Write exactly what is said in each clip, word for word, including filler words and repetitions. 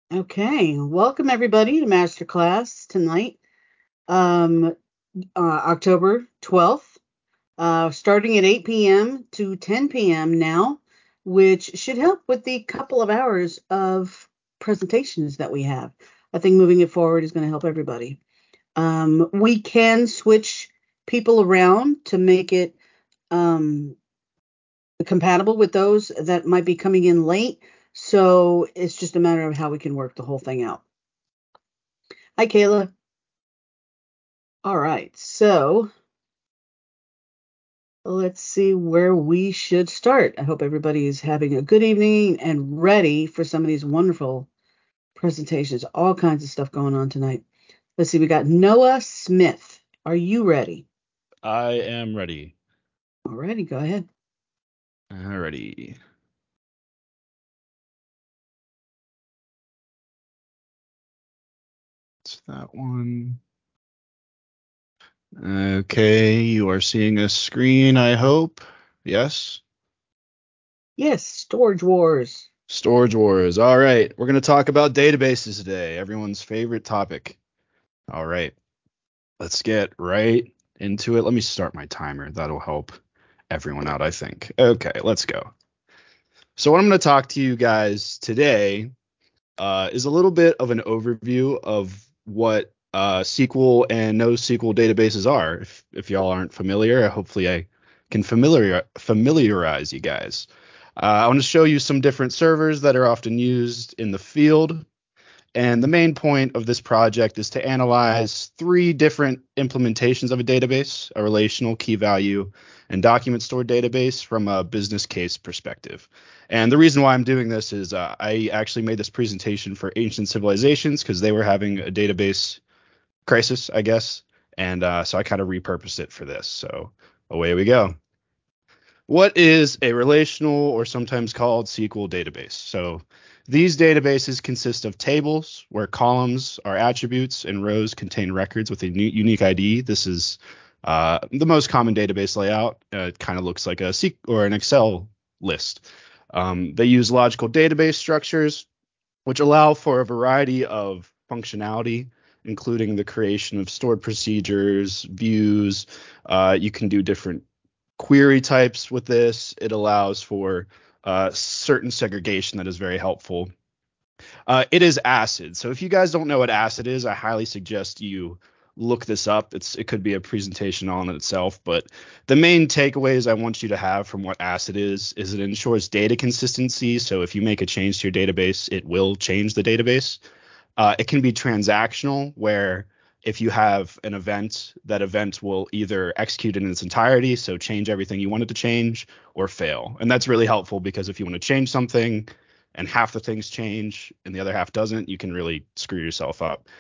Okay, welcome everybody to Masterclass tonight, um, uh, October twelfth, uh, starting at eight p m to ten p m now, which should help with the couple of hours of presentations that we have. I think moving it forward is going to help everybody. Um, we can switch people around to make it um, compatible with those that might be coming in late. So it's just a matter of how we can work the whole thing out. Hi, Kayla. All right, so let's see where we should start. I hope everybody is having a good evening and ready for some of these wonderful presentations. All kinds of stuff going on tonight. Let's see, we got Noah Smith. Are you ready? I am ready. All righty, go ahead. Alrighty. It's that one. Okay, you are seeing a screen, I hope. Yes? Yes, Storage Wars. Storage Wars. All right, we're going to talk about databases today, everyone's favorite topic. All right, let's get right into it. Let me start my timer. That'll help everyone out, I think. Okay, let's go. So, what I'm going to talk to you guys today uh, is a little bit of an overview of what uh, S Q L and NoSQL databases are. If, if y'all aren't familiar, hopefully I can familiar, familiarize you guys. Uh, I want to show you some different servers that are often used in the field. And the main point of this project is to analyze three different implementations of a database, a relational, key value, and document stored database from a business case perspective. And the reason why I'm doing this is uh, I actually made this presentation for Ancient Civilizations because they were having a database crisis, I guess. And uh, so I kind of repurposed it for this. So away we go. What is a relational or sometimes called S Q L database? So these databases consist of tables where columns are attributes and rows contain records with a unique I D. This is uh, the most common database layout. Uh, it kind of looks like a S Q L or an Excel list. Um, they use logical database structures, which allow for a variety of functionality, including the creation of stored procedures, views. Uh, you can do different query types with this. It allows for uh, certain segregation that is very helpful. Uh, it is ACID. So if you guys don't know what ACID is, I highly suggest you look this up. It's it could be a presentation on itself, but the main takeaways I want you to have from what ACID is is it ensures data consistency. So if you make a change to your database, it will change the database. Uh, it can be transactional, where if you have an event, that event will either execute in its entirety, so change everything you wanted to change, or fail. And that's really helpful because if you want to change something and half the things change and the other half doesn't, you can really screw yourself up.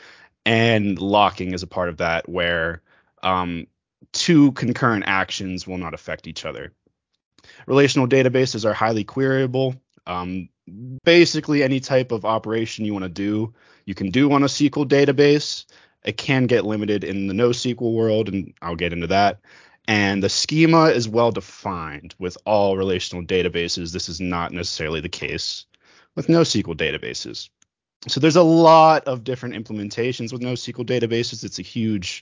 And locking is a part of that, where um, two concurrent actions will not affect each other. Relational databases are highly queryable. Um, Basically, any type of operation you want to do, you can do on a S Q L database. It can get limited in the NoSQL world, and I'll get into that. And the schema is well defined with all relational databases. This is not necessarily the case with NoSQL databases. So there's a lot of different implementations with NoSQL databases. It's a huge,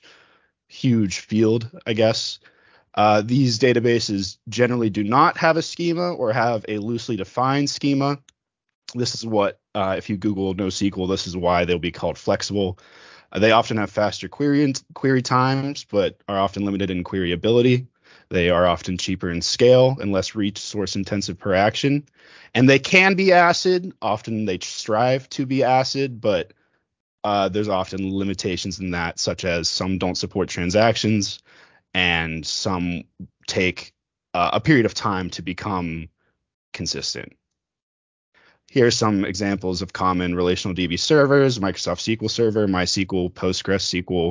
huge field, I guess. Uh, these databases generally do not have a schema or have a loosely defined schema. This is what, uh, if you Google NoSQL, this is why they'll be called flexible. Uh, they often have faster query and query times, but are often limited in queryability. They are often cheaper in scale and less resource intensive per action. And they can be ACID. Often they strive to be ACID, but uh, there's often limitations in that, such as some don't support transactions and some take uh, a period of time to become consistent. Here are some examples of common relational D B servers: Microsoft S Q L Server, MySQL, PostgreSQL,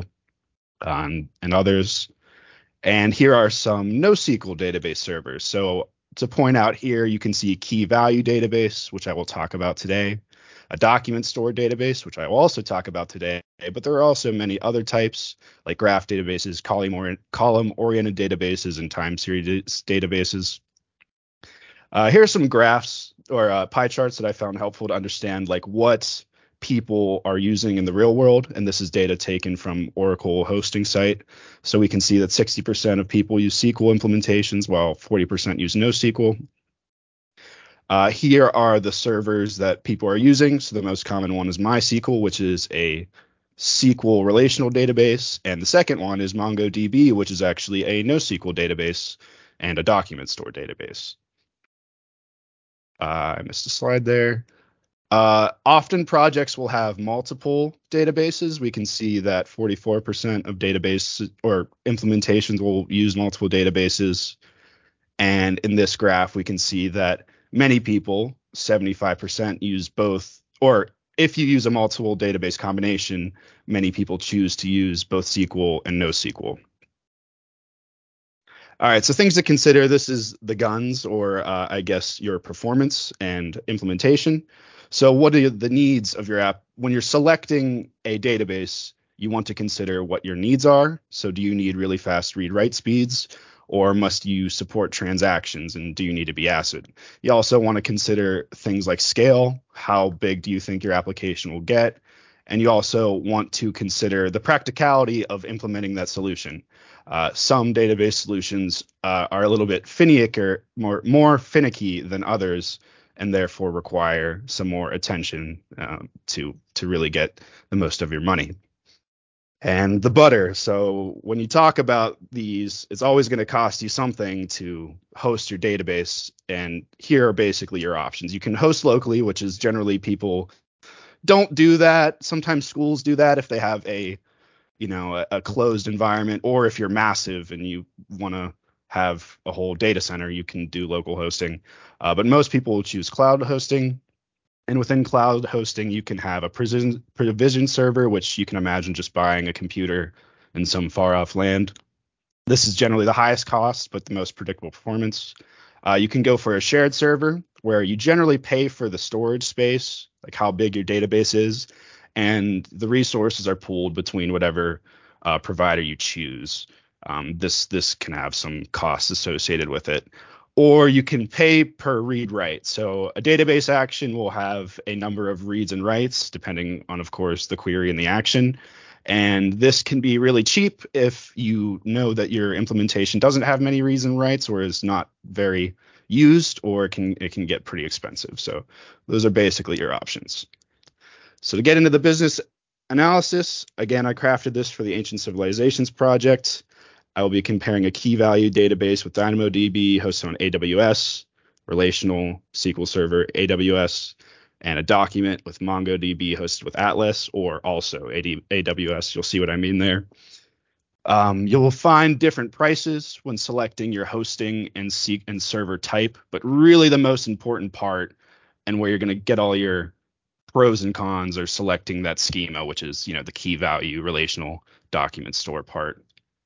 um, and others. And here are some NoSQL database servers. So to point out here, you can see key value database, which I will talk about today, a document store database, which I will also talk about today, but there are also many other types like graph databases, column-oriented databases, and time series databases. Uh, here are some graphs or uh, pie charts that I found helpful to understand like what people are using in the real world, and this is data taken from Oracle hosting site. So we can see that sixty percent of people use S Q L implementations, while forty percent use NoSQL. Uh, here are the servers that people are using. So the most common one is MySQL, which is a S Q L relational database, and the second one is MongoDB, which is actually a NoSQL database and a document store database. Uh, I missed a slide there. Uh, often projects will have multiple databases. We can see that forty-four percent of database or implementations will use multiple databases. And in this graph, we can see that many people, seventy-five percent, use both, or if you use a multiple database combination, many people choose to use both S Q L and NoSQL. All right, so things to consider. This is the guns, or uh, I guess your performance and implementation. So what are the needs of your app? When you're selecting a database, you want to consider what your needs are. So do you need really fast read-write speeds, or must you support transactions, and do you need to be ACID? You also want to consider things like scale. How big do you think your application will get? And you also want to consider the practicality of implementing that solution. Uh, some database solutions uh, are a little bit finicker, more more finicky than others, and therefore require some more attention uh, to to really get the most of your money. And the butter. So when you talk about these, it's always going to cost you something to host your database. And here are basically your options. You can host locally, which is generally people don't do that. Sometimes schools do that if they have a you know, a, a closed environment, or if you're massive and you want to have a whole data center, you can do local hosting. Uh, but most people will choose cloud hosting. And within cloud hosting, you can have a provision, provision server, which you can imagine just buying a computer in some far off land. This is generally the highest cost, but the most predictable performance. Uh, you can go for a shared server, where you generally pay for the storage space, like how big your database is, and the resources are pooled between whatever uh, provider you choose. Um, this this can have some costs associated with it. Or you can pay per read write. So a database action will have a number of reads and writes, depending on, of course, the query and the action. And this can be really cheap if you know that your implementation doesn't have many reads and writes, or is not very used, or it can it can get pretty expensive. So those are basically your options. So to get into the business analysis, again, I crafted this for the Ancient Civilizations project. I will be comparing a key value database with DynamoDB hosted on A W S, relational S Q L Server A W S, and a document with MongoDB hosted with Atlas, or also A W S. You'll see what I mean there. Um, you'll find different prices when selecting your hosting and, C- and server type, but really the most important part, and where you're going to get all your pros and cons, are selecting that schema, which is, you know, the key value relational document store part.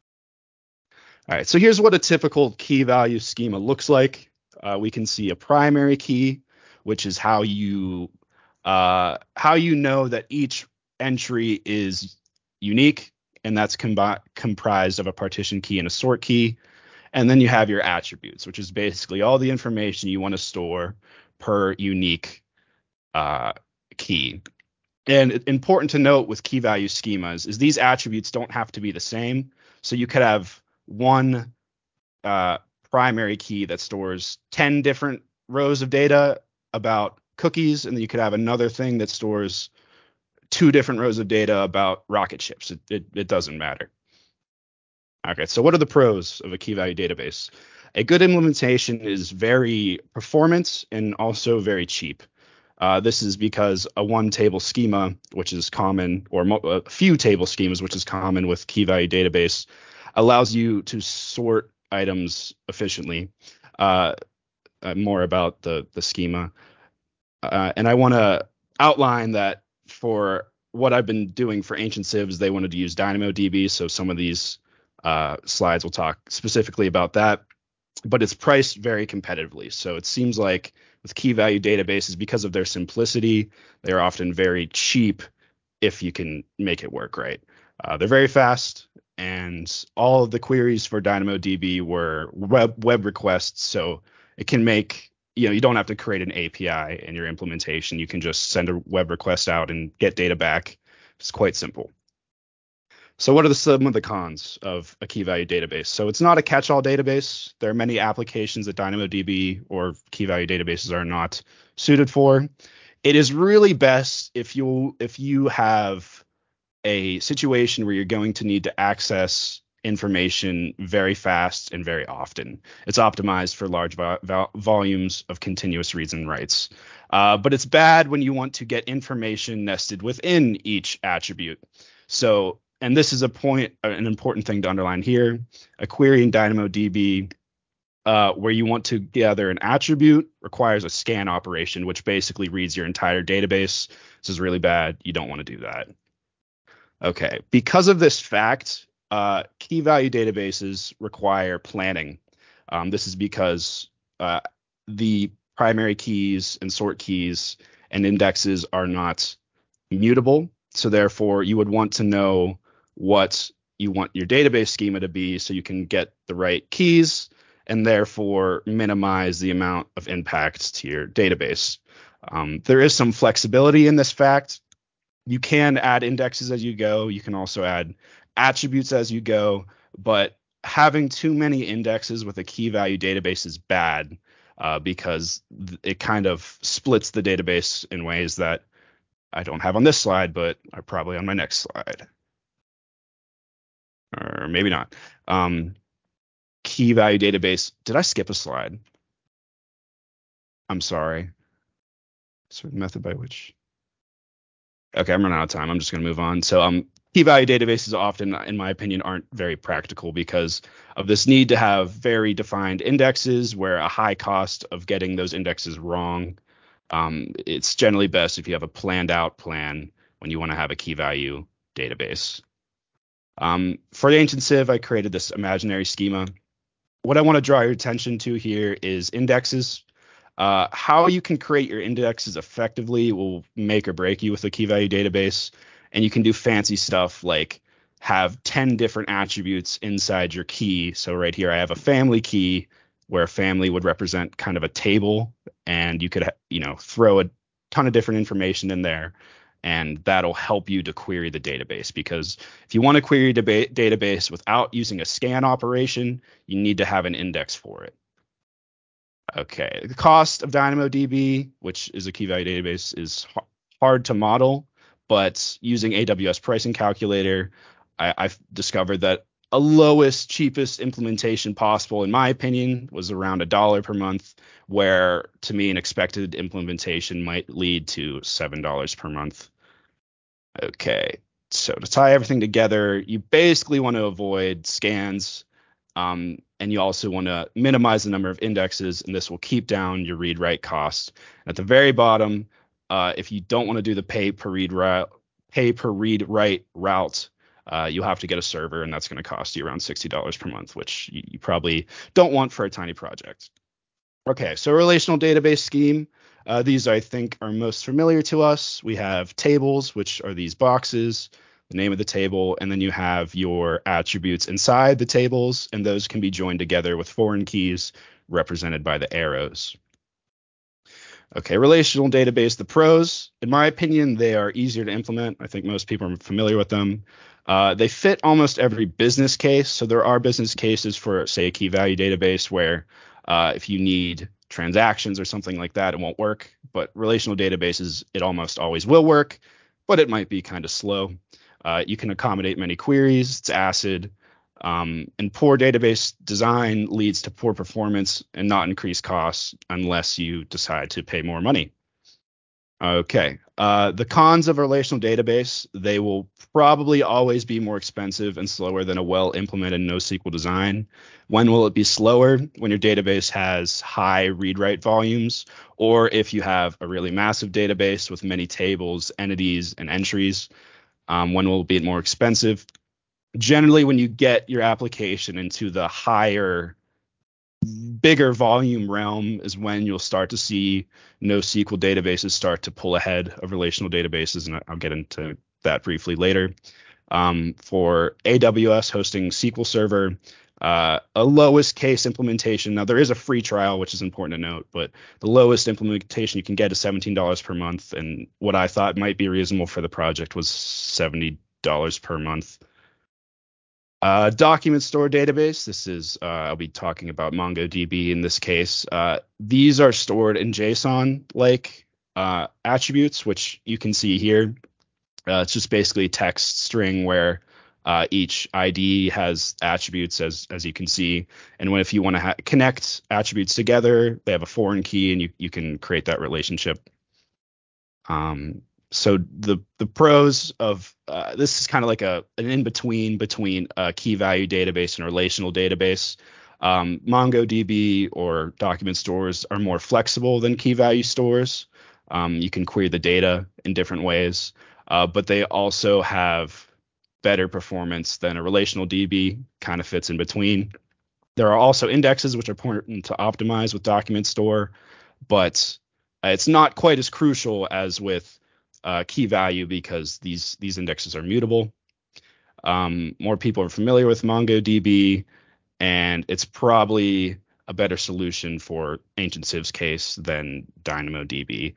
All right, so here's what a typical key value schema looks like. Uh, we can see a primary key, which is how you uh, how you know that each entry is unique, and that's com- comprised of a partition key and a sort key. And then you have your attributes, which is basically all the information you want to store per unique uh, key. And important to note with key value schemas is these attributes don't have to be the same. So you could have one uh, primary key that stores ten different rows of data about cookies, and then you could have another thing that stores two different rows of data about rocket ships. It, it, it doesn't matter. Okay, so what are the pros of a key value database? A good implementation is very performant and also very cheap. Uh, this is because a one table schema, which is common, or mo- a few table schemas, which is common with key value database, allows you to sort items efficiently. Uh, uh, more about the the schema, uh, and I want to outline that for what I've been doing for Ancient Civs, they wanted to use DynamoDB, so some of these uh, slides will talk specifically about that. But it's priced very competitively. So it seems like with key value databases, because of their simplicity, they're often very cheap if you can make it work right. Uh, they're very fast, and all of the queries for DynamoDB were web web requests, so it can make you know, you don't have to create an A P I in your implementation. You can just send a web request out and get data back. It's quite simple. So what are the, some of the cons of a key value database? So it's not a catch-all database. There are many applications that DynamoDB or key value databases are not suited for. It is really best if you if you have a situation where you're going to need to access information very fast and very often. It's optimized for large vo- vo- volumes of continuous reads and writes. Uh, but it's bad when you want to get information nested within each attribute. So, and this is a point, an important thing to underline here. A query in DynamoDB uh, where you want to gather an attribute requires a scan operation, which basically reads your entire database. This is really bad. You don't want to do that. Okay, because of this fact, uh, key value databases require planning. Um, this is because uh, the primary keys and sort keys and indexes are not mutable. So therefore, you would want to know what you want your database schema to be so you can get the right keys and therefore minimize the amount of impact to your database. Um, there is some flexibility in this fact. You can add indexes as you go. You can also add attributes as you go, but having too many indexes with a key value database is bad uh, because th- it kind of splits the database in ways that I don't have on this slide, but are probably on my next slide. Or maybe not. Um, key value database. Did I skip a slide? I'm sorry. Sort of method by which. Okay, I'm running out of time. I'm just going to move on. So, um, key value databases often, in my opinion, aren't very practical because of this need to have very defined indexes where a high cost of getting those indexes wrong. Um, it's generally best if you have a planned out plan when you want to have a key value database. Um, for the Ancient Civ, I created this imaginary schema. What I want to draw your attention to here is indexes. Uh, how you can create your indexes effectively will make or break you with a key value database. And you can do fancy stuff like have ten different attributes inside your key. So right here, I have a family key where a family would represent kind of a table. And you could, you know, throw a ton of different information in there. And that'll help you to query the database. Because if you want to query a deba- database without using a scan operation, you need to have an index for it. Okay, the cost of DynamoDB, which is a key value database, is h- hard to model, but using A W S pricing calculator, I, I've discovered that a lowest, cheapest implementation possible, in my opinion, was around a dollar per month, where to me an expected implementation might lead to seven dollars per month. Okay, so to tie everything together, you basically want to avoid scans. Um, and you also want to minimize the number of indexes, and this will keep down your read write cost. At the very bottom, uh, if you don't want to do the pay per read route, pay per read write route, uh, you'll have to get a server, and that's going to cost you around sixty dollars per month, which you, you probably don't want for a tiny project. Okay, so relational database scheme. Uh, these I think are most familiar to us. We have tables, which are these boxes, the name of the table, and then you have your attributes inside the tables, and those can be joined together with foreign keys represented by the arrows. Okay, relational database, the pros. In my opinion, they are easier to implement. I think most people are familiar with them. Uh, they fit almost every business case. So there are business cases for, say, a key value database where uh, if you need transactions or something like that, it won't work. But relational databases, it almost always will work, but it might be kind of slow. Uh, you can accommodate many queries. It's ACID. Um, and poor database design leads to poor performance and not increased costs unless you decide to pay more money. Okay. Uh, the cons of a relational database, they will probably always be more expensive and slower than a well-implemented NoSQL design. When will it be slower? When your database has high read-write volumes, or if you have a really massive database with many tables, entities, and entries. Um, when will it be more expensive? Generally, when you get your application into the higher, bigger volume realm is when you'll start to see NoSQL databases start to pull ahead of relational databases, and I'll get into that briefly later. Um, for A W S hosting S Q L Server, Uh, a lowest case implementation. Now there is a free trial, which is important to note, but the lowest implementation you can get is seventeen dollars per month. And what I thought might be reasonable for the project was seventy dollars per month. Uh, document store database. This is, uh, I'll be talking about MongoDB in this case. Uh, these are stored in JSON-like uh, attributes, which you can see here. Uh, it's just basically a text string where uh, each I D has attributes, as as you can see. And when if you want to ha- connect attributes together, they have a foreign key, and you you can create that relationship. Um, so the the pros of uh, this is kind of like a an in between between a key value database and a relational database. Um, MongoDB or document stores are more flexible than key value stores. Um, you can query the data in different ways, uh, but they also have better performance than a relational D B. Kind of fits in between. There are also indexes which are important to optimize with document store, but uh, it's not quite as crucial as with uh, key value because these these indexes are mutable. Um, more people are familiar with MongoDB, and it's probably a better solution for Ancient Civ's case than DynamoDB.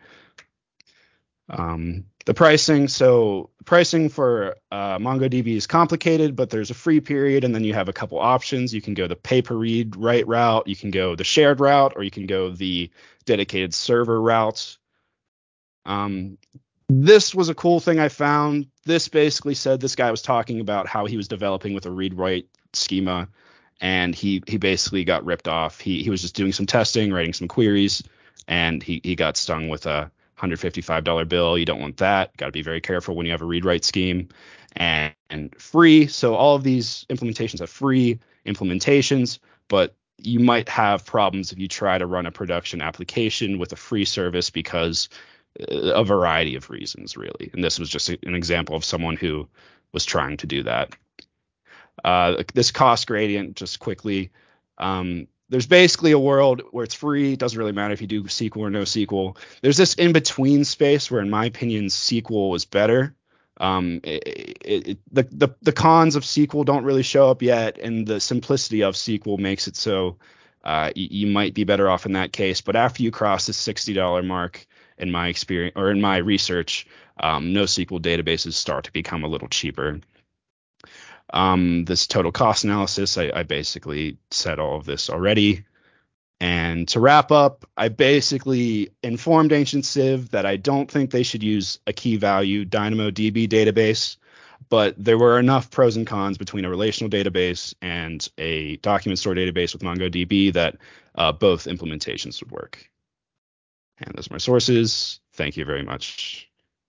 Um, the pricing, so pricing for uh, MongoDB is complicated, but there's a free period, and then you have a couple options. You can go the pay-per-read write route, you can go the shared route, or you can go the dedicated server route. Um, this was a cool thing I found. This basically said this guy was talking about how he was developing with a read-write schema, and he he basically got ripped off. He he was just doing some testing, writing some queries, and he he got stung with a one hundred fifty-five dollars bill. You don't want that. Got to be very careful when you have a read-write scheme. And, and free. So all of these implementations have free implementations, but you might have problems if you try to run a production application with a free service because uh, a variety of reasons, really. And this was just a, an example of someone who was trying to do that. Uh, this cost gradient, just quickly, um, there's basically a world where it's free. It doesn't really matter if you do S Q L or no S Q L. There's this in-between space where, in my opinion, S Q L is better. Um, it, it, it, the, the the cons of S Q L don't really show up yet, and the simplicity of S Q L makes it so uh, you, you might be better off in that case. But after you cross the sixty dollars mark, in my experience or in my research, um, NoSQL databases start to become a little cheaper. Um, this total cost analysis, I, I basically said all of this already. And to wrap up, I basically informed Ancient Civ that I don't think they should use a key value DynamoDB database, but there were enough pros and cons between a relational database and a document store database with MongoDB that uh, both implementations would work. And those are my sources. Thank you very much.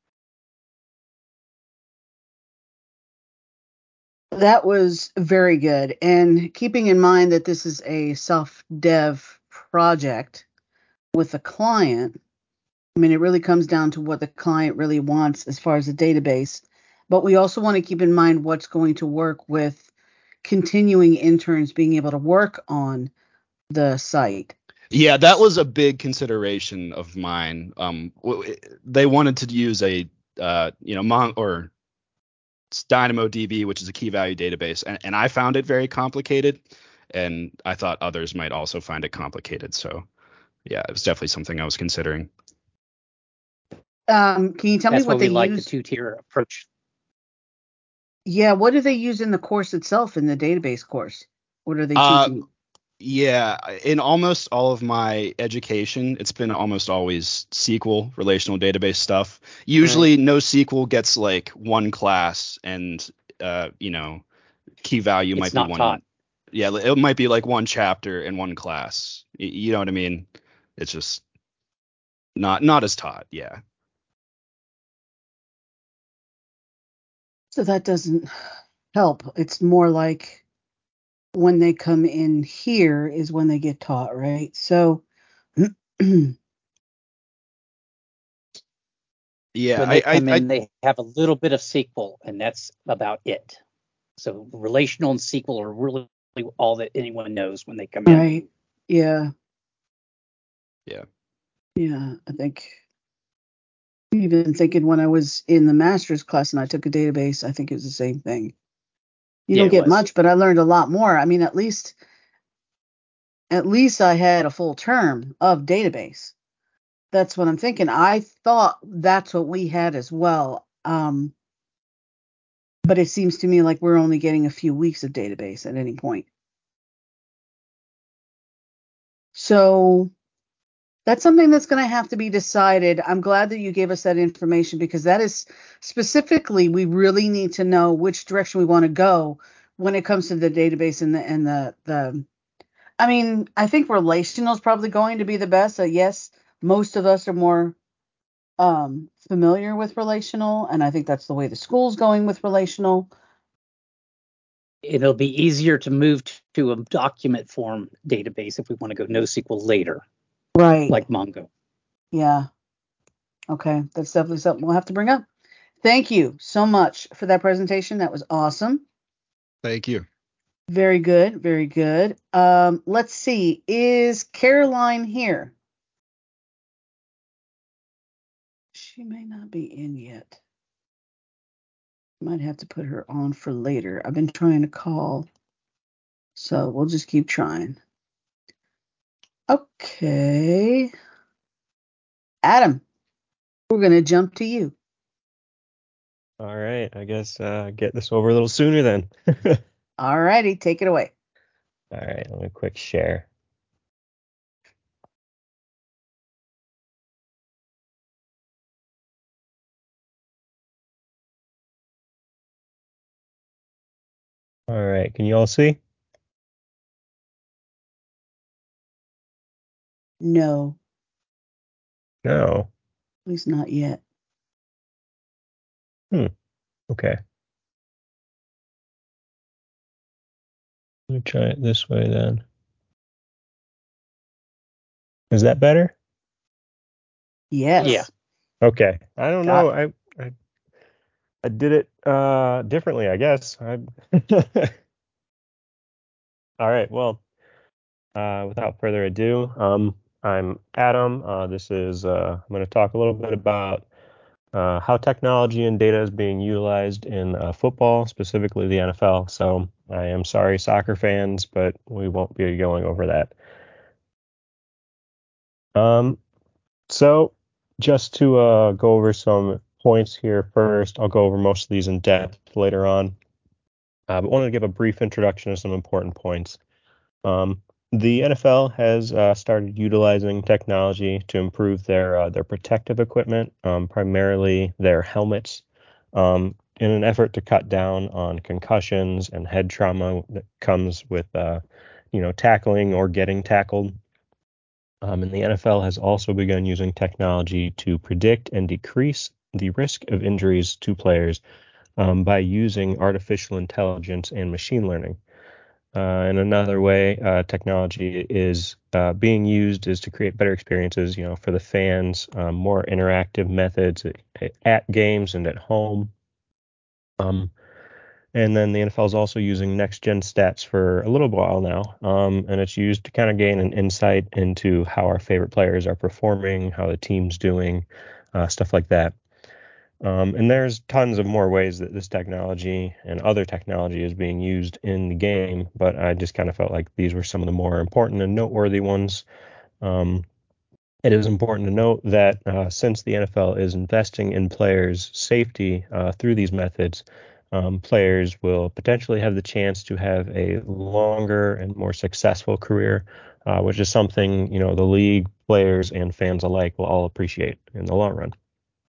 That was very good. And keeping in mind that this is a self-dev project with a client, I mean, it really comes down to what the client really wants as far as the database. But we also want to keep in mind what's going to work with continuing interns being able to work on the site. Yeah, that was a big consideration of mine. Um, w- they wanted to use a, uh, you know, Mon or DynamoDB, which is a key value database, and, and I found it very complicated, and I thought others might also find it complicated. So, yeah, it was definitely something I was considering. Um, can you tell That's me what why they we like use? the two-tier approach. Yeah, what do they use in the course itself, in the database course? What are they Uh, teaching? yeah, in almost all of my education, it's been almost always S Q L, relational database stuff. Usually, Right. NoSQL gets like one class, and uh, you know, key value might It's be not taught. one. Yeah, it might be like one chapter in one class. Y- You know what I mean? It's just not not as taught. Yeah. So that doesn't help. It's more like when they come in here is when they get taught, right? So Yeah, When I they I, come I in, they have a little bit of S Q L, and that's about it. So relational and S Q L are really all that anyone knows when they come in. right. Yeah. yeah. Yeah. I think even thinking when I was in the master's class and I took a database, I think it was the same thing. You Yeah, don't it get was. much, but I learned a lot more. I mean, at least at least I had a full term of database. That's what I'm thinking. I thought that's what we had as well. Um, but it seems to me like we're only getting a few weeks of database at any point. So that's something that's going to have to be decided. I'm glad that you gave us that information because that is specifically, we really need to know which direction we want to go when it comes to the database and the, and the, the, I mean, I think relational is probably going to be the best. So yes, most of us are more um, familiar with relational, and I think that's the way the school's going with relational. It'll be easier to move to a document form database if we want to go NoSQL later, Right. like Mongo. Yeah. Okay. That's definitely something we'll have to bring up. Thank you so much for that presentation. That was awesome. Thank you. Very good. Very good. Um, let's see. Is Caroline here? She may not be in yet. Might have to put her on for later. I've been trying to call, so we'll just keep trying. Okay. Adam, we're going to jump to you. All right, I guess uh, get this over a little sooner then. All righty, take it away. All right, let me quick share. All right, can you all see? No, No. at least not yet. Hmm. Okay. Let me try it this way then. Is that better? Yes. Yeah. Okay. I don't Got know. I, I I did it uh differently, I guess. I All right. Well, uh, without further ado, um, I'm Adam. Uh, this is uh, I'm going to talk a little bit about uh, how technology and data is being utilized in uh, football, specifically the N F L. So I am sorry, soccer fans, but we won't be going over that. Um, so just to uh, go over some points here first, I'll go over most of these in depth later on, uh, but wanted to give a brief introduction to some important points. Um, the N F L has uh, started utilizing technology to improve their uh, their protective equipment, um, primarily their helmets, um, in an effort to cut down on concussions and head trauma that comes with, uh, you know, tackling or getting tackled. Um, and the N F L has also begun using technology to predict and decrease the risk of injuries to players um, by using artificial intelligence and machine learning. Uh, and another way uh, technology is uh, being used is to create better experiences, you know, for the fans, um, more interactive methods at, at games and at home. Um, and then the N F L is also using next-gen stats for a little while now, um, and it's used to kind of gain an insight into how our favorite players are performing, how the team's doing, uh, stuff like that. Um, and there's tons of more ways that this technology and other technology is being used in the game, but I just kind of felt like these were some of the more important and noteworthy ones. Um, it is important to note that uh, since the N F L is investing in players' safety uh, through these methods, um, players will potentially have the chance to have a longer and more successful career, uh, which is something, you know, the league, players, and fans alike will all appreciate in the long run.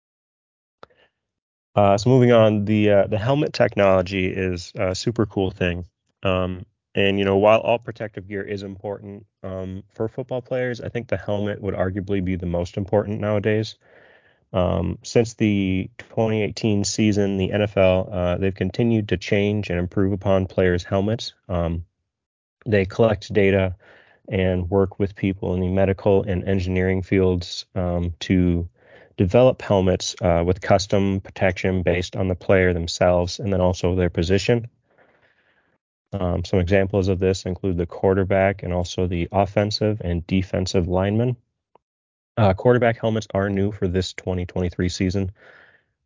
Uh, so moving on, the uh, the helmet technology is a super cool thing. Um, and you know, while all protective gear is important um, for football players, I think the helmet would arguably be the most important nowadays. Um, since the twenty eighteen season, the N F L uh, they've continued to change and improve upon players' helmets. Um, they collect data and work with people in the medical and engineering fields um, to develop helmets uh, with custom protection based on the player themselves and then also their position. Um, some examples of this include the quarterback and also the offensive and defensive linemen. Uh, quarterback helmets are new for this twenty twenty-three season.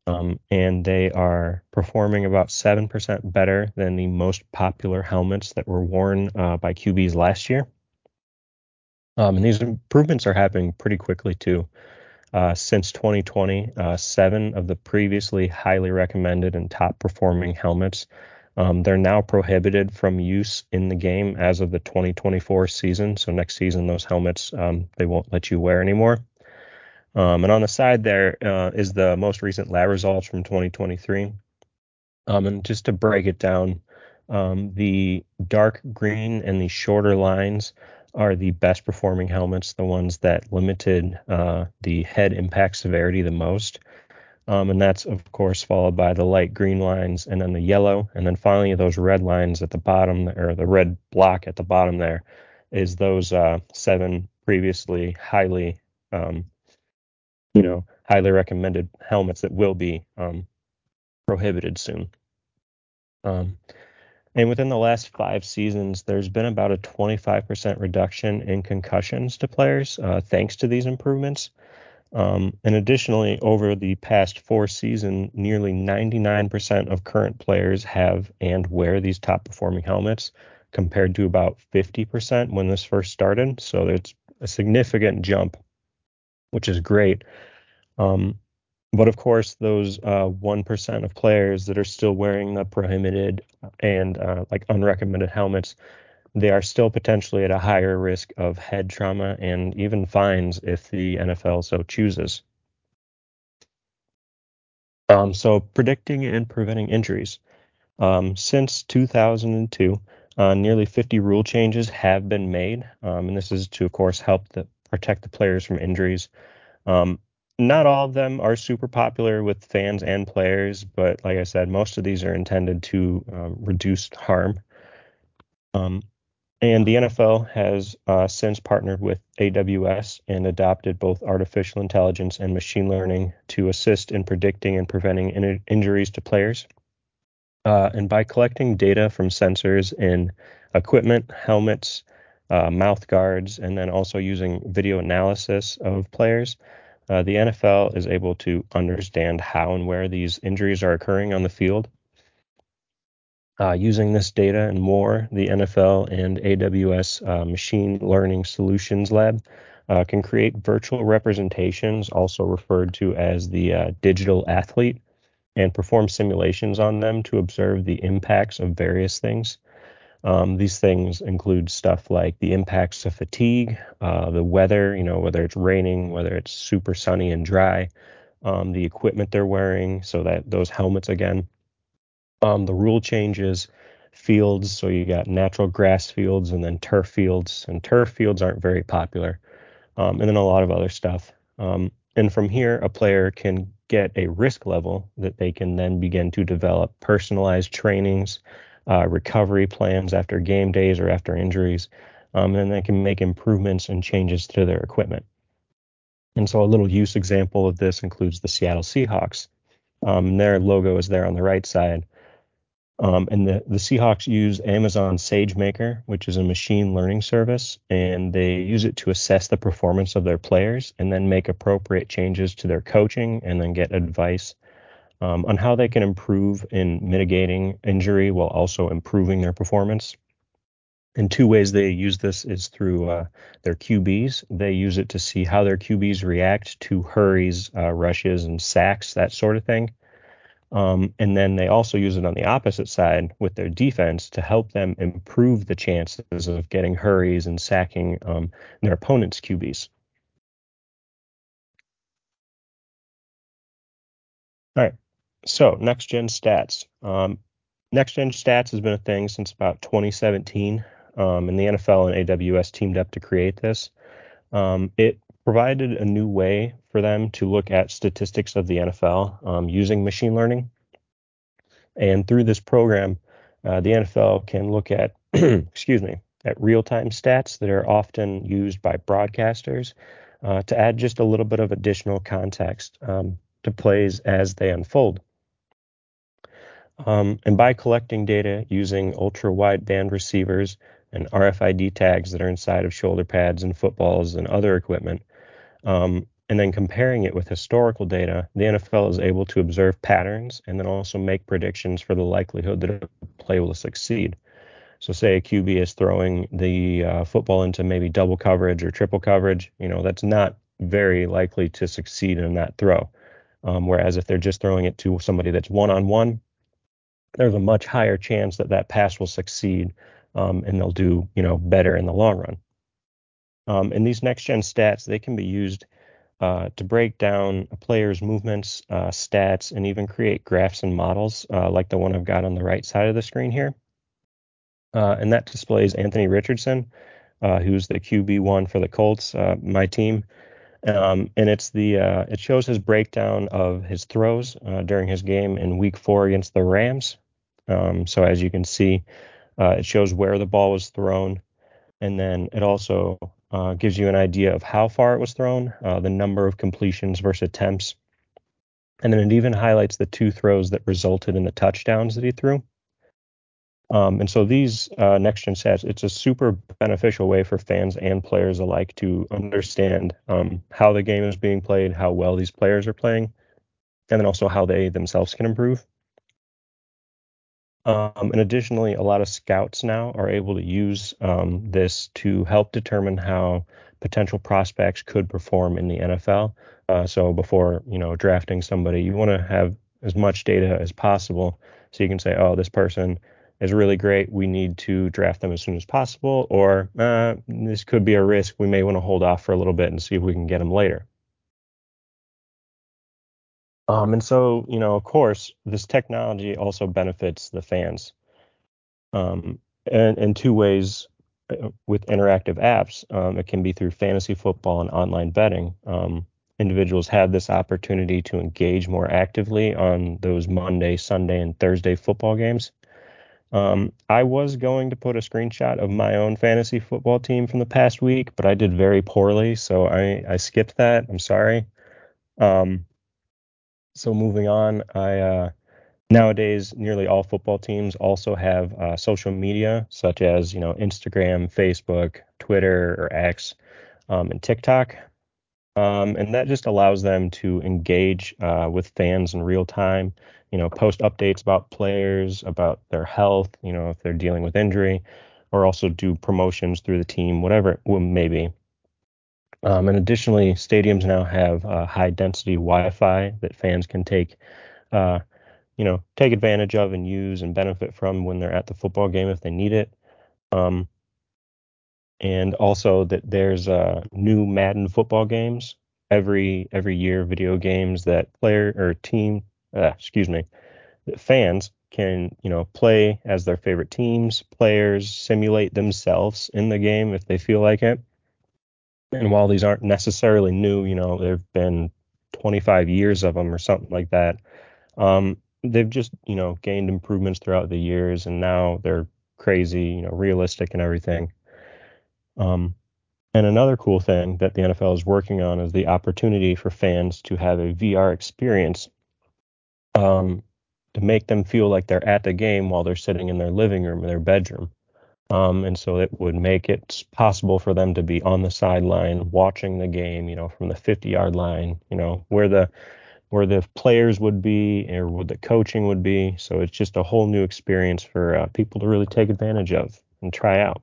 Um, and they are performing about seven percent better than the most popular helmets that were worn uh, by Q Bs last year. Um, and these improvements are happening pretty quickly too. Uh, since twenty twenty, uh, seven of the previously highly recommended and top performing helmets, um, they're now prohibited from use in the game as of the twenty twenty-four season. So next season, those helmets, um, they won't let you wear anymore. Um, and on the side there uh, is the most recent lab results from twenty twenty-three. Um, and just to break it down, um, the dark green and the shorter lines are the best performing helmets, the ones that limited uh, the head impact severity the most. Um, and that's, of course, followed by the light green lines and then the yellow. And then finally, those red lines at the bottom, or the red block at the bottom there, is those uh, seven previously highly, um, you know, highly recommended helmets that will be um, prohibited soon. Um, And within the last five seasons, there's been about a twenty-five percent reduction in concussions to players, uh, thanks to these improvements. Um, and additionally, over the past four seasons, nearly ninety-nine percent of current players have and wear these top performing helmets, compared to about fifty percent when this first started. So it's a significant jump, which is great. Um, but of course, those uh, one percent of players that are still wearing the prohibited and uh, like unrecommended helmets, they are still potentially at a higher risk of head trauma and even fines if the N F L so chooses. Um, so predicting and preventing injuries. Um, since two thousand two, uh, nearly fifty rule changes have been made, um, and this is to, of course, help the, protect the players from injuries. Um, not all of them are super popular with fans and players, but like I said, most of these are intended to um, reduce harm. Um, and the N F L has uh, since partnered with A W S and adopted both artificial intelligence and machine learning to assist in predicting and preventing in- injuries to players. Uh, and by collecting data from sensors in equipment, helmets, uh, mouth guards, and then also using video analysis of players, uh, the N F L is able to understand how and where these injuries are occurring on the field. Uh, using this data and more, the N F L and A W S uh, Machine Learning Solutions Lab uh, can create virtual representations, also referred to as the uh, digital athlete, and perform simulations on them to observe the impacts of various things. Um, these things include stuff like the impacts of fatigue, uh, the weather, you know, whether it's raining, whether it's super sunny and dry, um, the equipment they're wearing, so that those helmets again, um, the rule changes, fields, so you got natural grass fields and then turf fields, and turf fields aren't very popular, um, and then a lot of other stuff. Um, and from here, a player can get a risk level that they can then begin to develop personalized trainings, uh, recovery plans after game days or after injuries, um, and they can make improvements and changes to their equipment. And so a little use example of this includes the Seattle Seahawks. Um, their logo is there on the right side. Um, and the, the Seahawks use Amazon SageMaker, which is a machine learning service, and they use it to assess the performance of their players and then make appropriate changes to their coaching and then get advice um, on how they can improve in mitigating injury while also improving their performance. And two ways they use this is through uh, their Q Bs. They use it to see how their Q Bs react to hurries, uh, rushes, and sacks, that sort of thing. Um, and then they also use it on the opposite side with their defense to help them improve the chances of getting hurries and sacking um, their opponent's Q Bs. All right. So next gen stats. Um, next gen stats has been a thing since about twenty seventeen, um, and the N F L and A W S teamed up to create this. Um, it provided a new way for them to look at statistics of the N F L um, using machine learning. And through this program, uh, the N F L can look at, excuse me, at real-time stats that are often used by broadcasters uh, to add just a little bit of additional context um, to plays as they unfold. Um, and by collecting data using ultra-wideband receivers and R F I D tags that are inside of shoulder pads and footballs and other equipment, um, and then comparing it with historical data, the N F L is able to observe patterns and then also make predictions for the likelihood that a play will succeed. So say a Q B is throwing the uh, football into maybe double coverage or triple coverage, you know, that's not very likely to succeed in that throw. Um, whereas if they're just throwing it to somebody that's one-on-one, there's a much higher chance that that pass will succeed, um, and they'll do, you know, better in the long run. Um, and these next-gen stats, they can be used uh, to break down a player's movements, uh, stats, and even create graphs and models uh, like the one I've got on the right side of the screen here. Uh, and that displays Anthony Richardson, uh, who's the Q B one for the Colts, uh, my team. Um, and it's the uh, it shows his breakdown of his throws uh, during his game in Week Four against the Rams. Um, so as you can see, uh, it shows where the ball was thrown, and then it also uh, gives you an idea of how far it was thrown, uh, the number of completions versus attempts, and then it even highlights the two throws that resulted in the touchdowns that he threw. Um, and so these uh, next-gen stats, it's a super beneficial way for fans and players alike to understand um, how the game is being played, how well these players are playing, and then also how they themselves can improve. Um, and additionally, a lot of scouts now are able to use um, this to help determine how potential prospects could perform in the N F L. Uh, so before, you know, drafting somebody, you want to have as much data as possible so you can say, oh, this person is really great. We need to draft them as soon as possible. Or uh, this could be a risk. We may want to hold off for a little bit and see if we can get them later. Um, and so, you know, of course, this technology also benefits the fans. Um, and in two ways uh, with interactive apps. Um, it can be through fantasy football and online betting. Um, individuals have this opportunity to engage more actively on those Monday, Sunday, and Thursday football games. Um, I was going to put a screenshot of my own fantasy football team from the past week, but I did very poorly, so I, I skipped that. I'm sorry. Um, so moving on, I uh, Nowadays, nearly all football teams also have uh, social media, such as, you know, Instagram, Facebook, Twitter, or X, um, and TikTok. Um, and that just allows them to engage uh, with fans in real time, you know, post updates about players, about their health, you know, if they're dealing with injury, or also do promotions through the team, whatever it may be. Um, and additionally, stadiums now have uh, high density Wi-Fi that fans can take uh, you know, take advantage of and use and benefit from when they're at the football game if they need it. Um, and also that there's uh, new Madden football games every every year, video games that player or team, uh, excuse me, that fans can, you know, play as their favorite teams, players, simulate themselves in the game if they feel like it. And while these aren't necessarily new, you know, there've been twenty-five years of them or something like that. Um, they've just, you know, gained improvements throughout the years, and now they're crazy, you know, realistic and everything. Um, and another cool thing that the N F L is working on is the opportunity for fans to have a V R experience, um, to make them feel like they're at the game while they're sitting in their living room or their bedroom. Um, and so it would make it possible for them to be on the sideline watching the game, you know, from the fifty yard line, you know, where the where the players would be or where the coaching would be. So it's just a whole new experience for uh, people to really take advantage of and try out.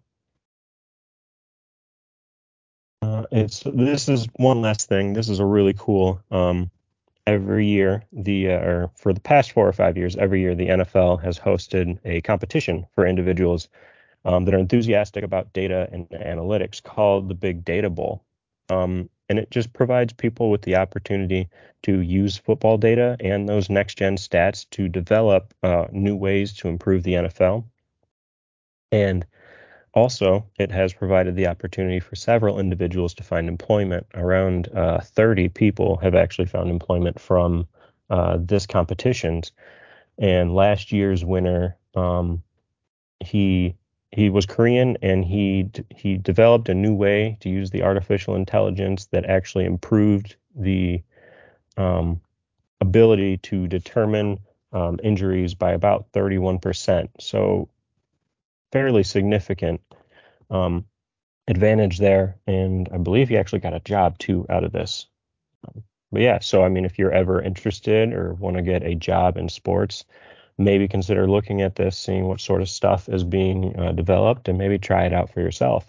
Uh, it's this is one last thing. This is a really cool. Um, every year, the uh, or for the past four or five years, every year the N F L has hosted a competition for individuals um, that are enthusiastic about data and analytics called the Big Data Bowl. Um, and it just provides people with the opportunity to use football data and those next gen stats to develop uh, new ways to improve the N F L. And also, it has provided the opportunity for several individuals to find employment. Around uh, thirty people have actually found employment from uh, this competition. And last year's winner, um, he he was Korean, and he he developed a new way to use the artificial intelligence that actually improved the um, ability to determine um, injuries by about thirty-one percent. So fairly significant um, advantage there, and I believe he actually got a job too out of this. But yeah, so I mean, if you're ever interested or want to get a job in sports, maybe consider looking at this, seeing what sort of stuff is being uh, developed, and maybe try it out for yourself.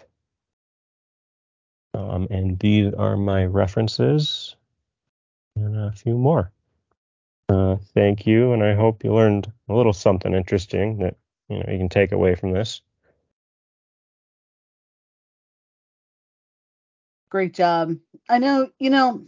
Um, and these are my references and a few more. Uh, thank you, and I hope you learned a little something interesting that you know you can take away from this. Great job. I know, you know,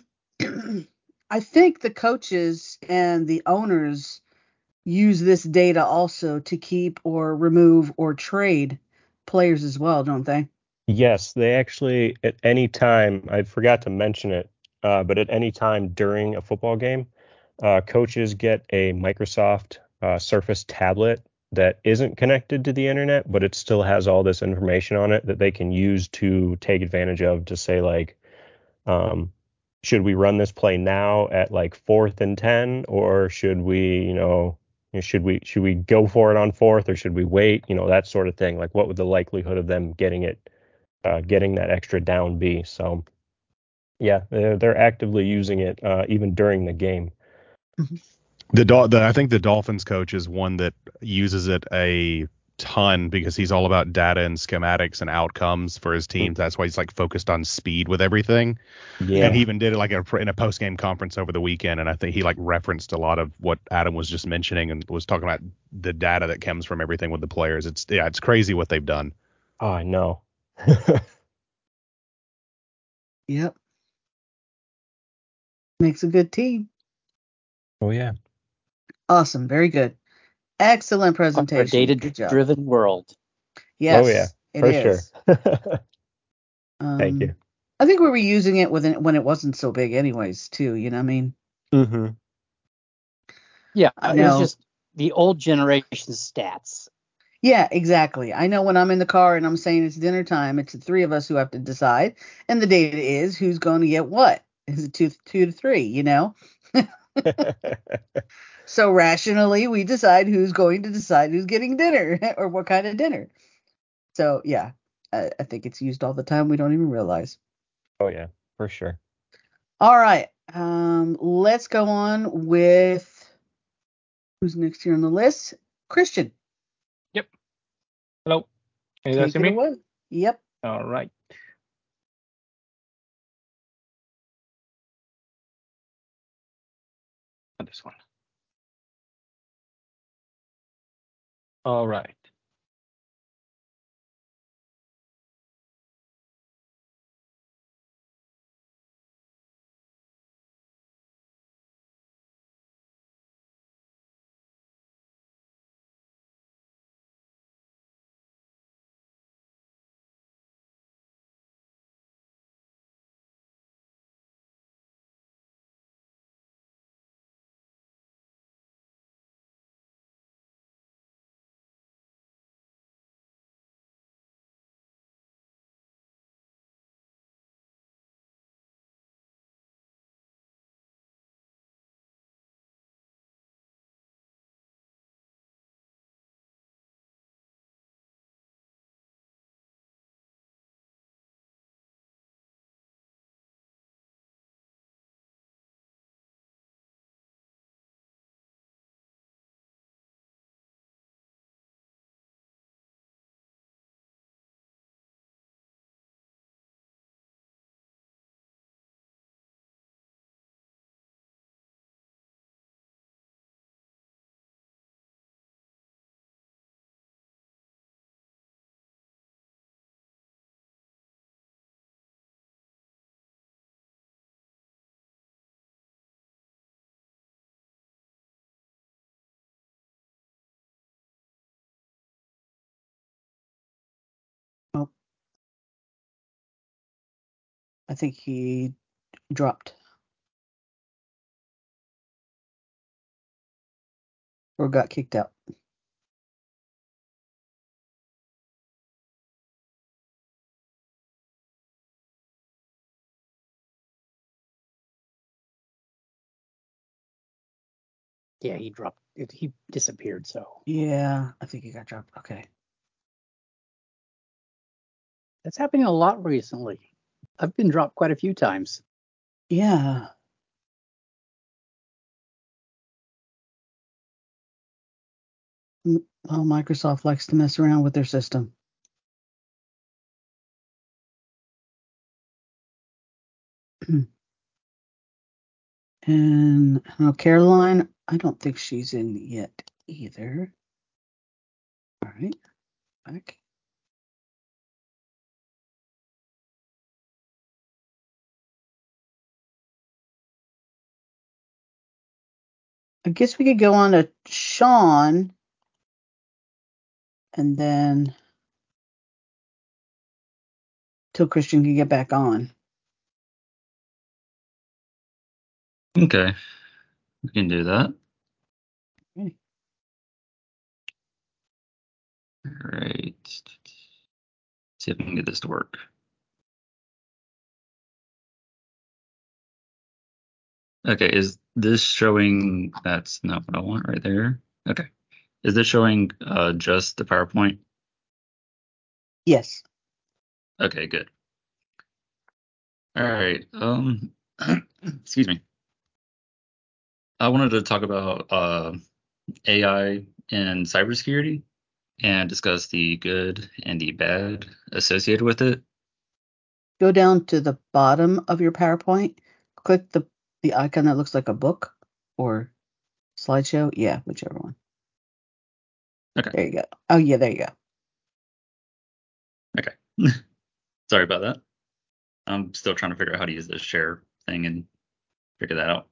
I think the coaches and the owners use this data also to keep or remove or trade players as well, don't they? Yes, they actually, at any time, I forgot to mention it, uh, but at any time during a football game, uh, coaches get a Microsoft uh, Surface tablet that isn't connected to the internet, but it still has all this information on it that they can use to take advantage of to say, like, um, should we run this play now at like fourth and ten, or should we, you know, should we should we go for it on fourth, or should we wait? You know, that sort of thing. Like, what would the likelihood of them getting it? Uh, getting that extra down be. So yeah, they're, they're actively using it uh, even during the game. The, Dol- the I think the Dolphins coach is one that uses it a ton because he's all about data and schematics and outcomes for his team. That's why he's like focused on speed with everything. Yeah. And he even did it like a, in a post game conference over the weekend. And I think he like referenced a lot of what Adam was just mentioning and was talking about the data that comes from everything with the players. It's yeah, it's crazy what they've done. Oh, I know. Yep. Makes a good team. Oh yeah. Awesome. Very good. Excellent For a presentation. Good job. data-driven world. Yes, Oh yeah, it for is. sure. Um, Thank you. I think we were using it when it, when it wasn't so big anyways, too. You know what I mean? Mm-hmm. Yeah, I it was know. just the old generation stats. Yeah, exactly. I know when I'm in the car and I'm saying it's dinner time, it's the three of us who have to decide. And the data is who's going to get what. Is it two, two to three, you know? So rationally, we decide who's going to decide who's getting dinner or what kind of dinner. So, yeah, I, I think it's used all the time. We don't even realize. Oh yeah, for sure. All right. Um, let's go on with who's next here on the list. Christian, Yep. Hello. Can you guys take hear it me? away. Yep. All right. This one. All right. Oh, I think he dropped or got kicked out. Yeah, he dropped it. He disappeared. So Yeah, I think he got dropped. Okay. that's happening a lot recently. I've been dropped quite a few times. Yeah. M- Well, Microsoft likes to mess around with their system. And now Caroline, I don't think she's in yet either. All right, back. I guess we could go on to Sean and then till Christian can get back on. Okay, we can do that. Okay. All right. See if we can get this to work. Okay, is this showing? That's not what I want right there. Okay. Is this showing uh, just the PowerPoint? Yes. Okay, good. All right. Um, excuse me. I wanted to talk about uh, A I and cybersecurity and discuss the good and the bad associated with it. Go down to the bottom of your PowerPoint. Click the the icon that looks like a book or slideshow. Yeah, whichever one. Okay. There you go. Oh yeah, there you go. Okay. Sorry about that. I'm still trying to figure out how to use this share thing and figure that out.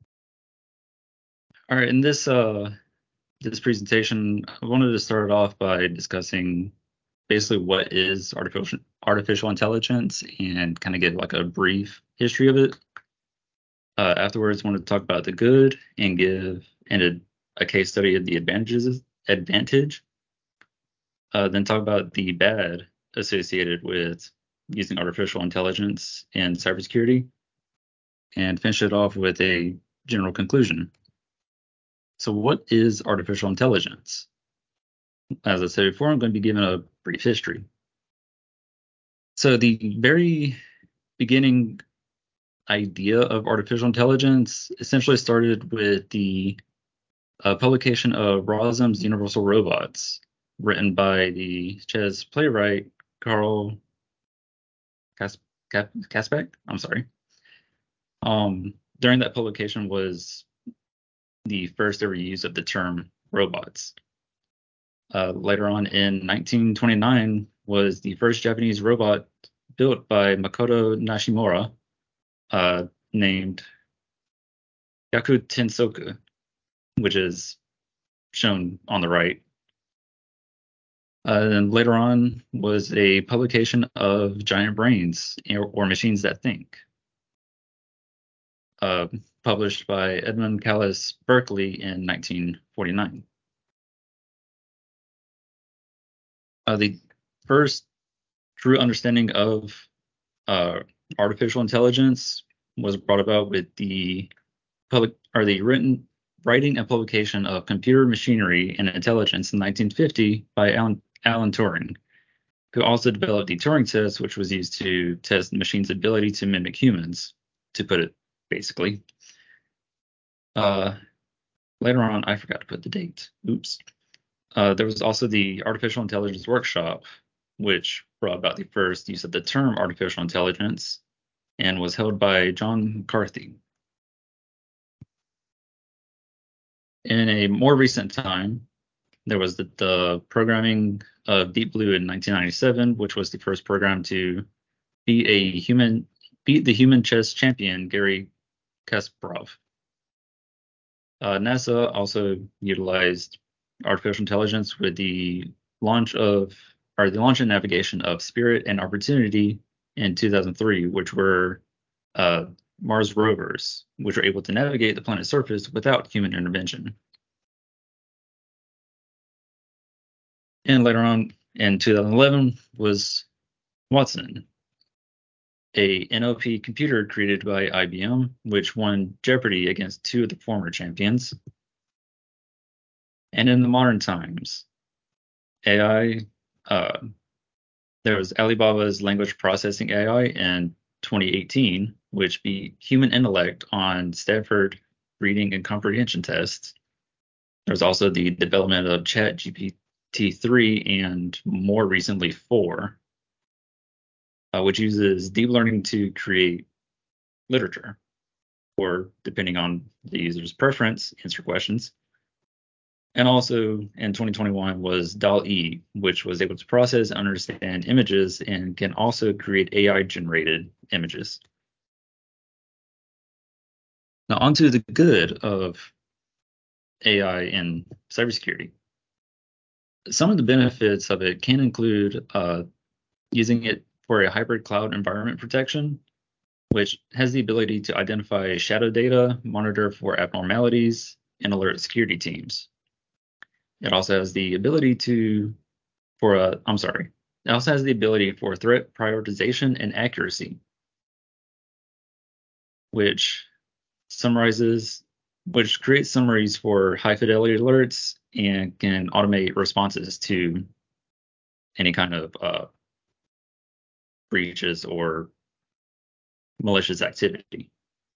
All right, in this uh this presentation, I wanted to start off by discussing basically what is artificial artificial intelligence and kind of give like a brief history of it. Uh, afterwards, I wanted to talk about the good and give and a, a case study of the advantages advantage. Uh, then talk about the bad associated with using artificial intelligence and cybersecurity, and finish it off with a general conclusion. So, what is artificial intelligence? As I said before, I'm going to be giving a brief history. So, the very beginning idea of artificial intelligence essentially started with the uh, publication of Rossum's Universal Robots, written by the chess playwright Carl Kas- Kas- Kaspeck. I'm sorry. Um, during that publication was the first ever use of the term robots. Uh, later on in nineteen twenty-nine was the first Japanese robot built by Makoto Nishimura, uh, named Yaku Tensoku, which is shown on the right. Uh, and later on was a publication of Giant Brains, or, or Machines That Think, uh, published by Edmund Callis Berkeley in nineteen forty-nine. Uh, the first true understanding of uh, artificial intelligence was brought about with the public or the written writing and publication of Computer Machinery and Intelligence in nineteen fifty by Alan, Alan Turing, who also developed the Turing test, which was used to test the machine's ability to mimic humans, to put it basically. Uh, later on, I forgot to put the date. Oops. Uh, there was also the Artificial Intelligence Workshop, which brought about the first use of the term artificial intelligence and was held by John McCarthy. In a more recent time, there was the, the programming of Deep Blue in nineteen ninety-seven, which was the first program to be a human beat the human chess champion Garry Kasparov. Uh, NASA also utilized artificial intelligence with the launch of or the launch and navigation of Spirit and Opportunity in two thousand three, which were uh, Mars rovers, which were able to navigate the planet's surface without human intervention. And later on in two thousand eleven was Watson, a N L P computer created by I B M, which won Jeopardy against two of the former champions. And in the modern times, A I, uh, there was Alibaba's language processing A I in twenty eighteen, which beat human intellect on Stanford reading and comprehension tests. There's also the development of ChatGPT three and more recently four, uh, which uses deep learning to create literature, or depending on the user's preference, answer questions. And also in twenty twenty-one was DALL-E, which was able to process and understand images and can also create A I-generated images. Now, onto the good of A I in cybersecurity. Some of the benefits of it can include uh, using it for a hybrid cloud environment protection, which has the ability to identify shadow data, monitor for abnormalities, and alert security teams. It also has the ability to, for a, I'm sorry, it also has the ability for threat prioritization and accuracy, which summarizes, which creates summaries for high fidelity alerts and can automate responses to any kind of uh, breaches or malicious activity.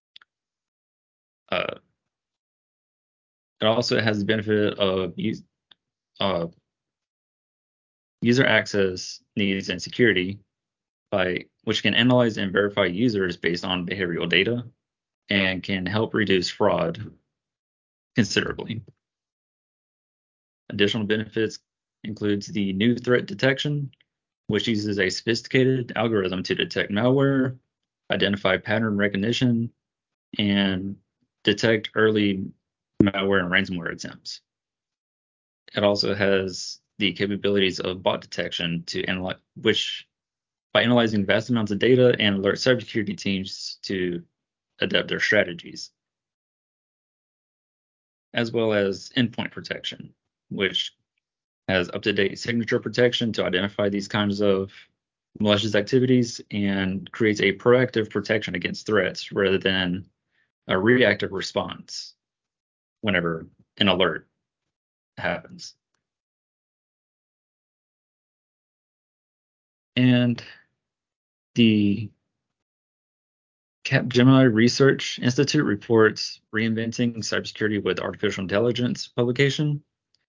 Uh, it also has the benefit of use, uh, user access needs and security, by which can analyze and verify users based on behavioral data and can help reduce fraud considerably. Additional benefits includes the new threat detection, which uses a sophisticated algorithm to detect malware, identify pattern recognition, and detect early malware and ransomware attempts. It also has the capabilities of bot detection to analyze, which by analyzing vast amounts of data and alert cybersecurity teams to adapt their strategies, as well as endpoint protection, which has up-to-date signature protection to identify these kinds of malicious activities and creates a proactive protection against threats rather than a reactive response whenever an alert happens. And the Capgemini Research Institute reports Reinventing Cybersecurity with Artificial Intelligence publication,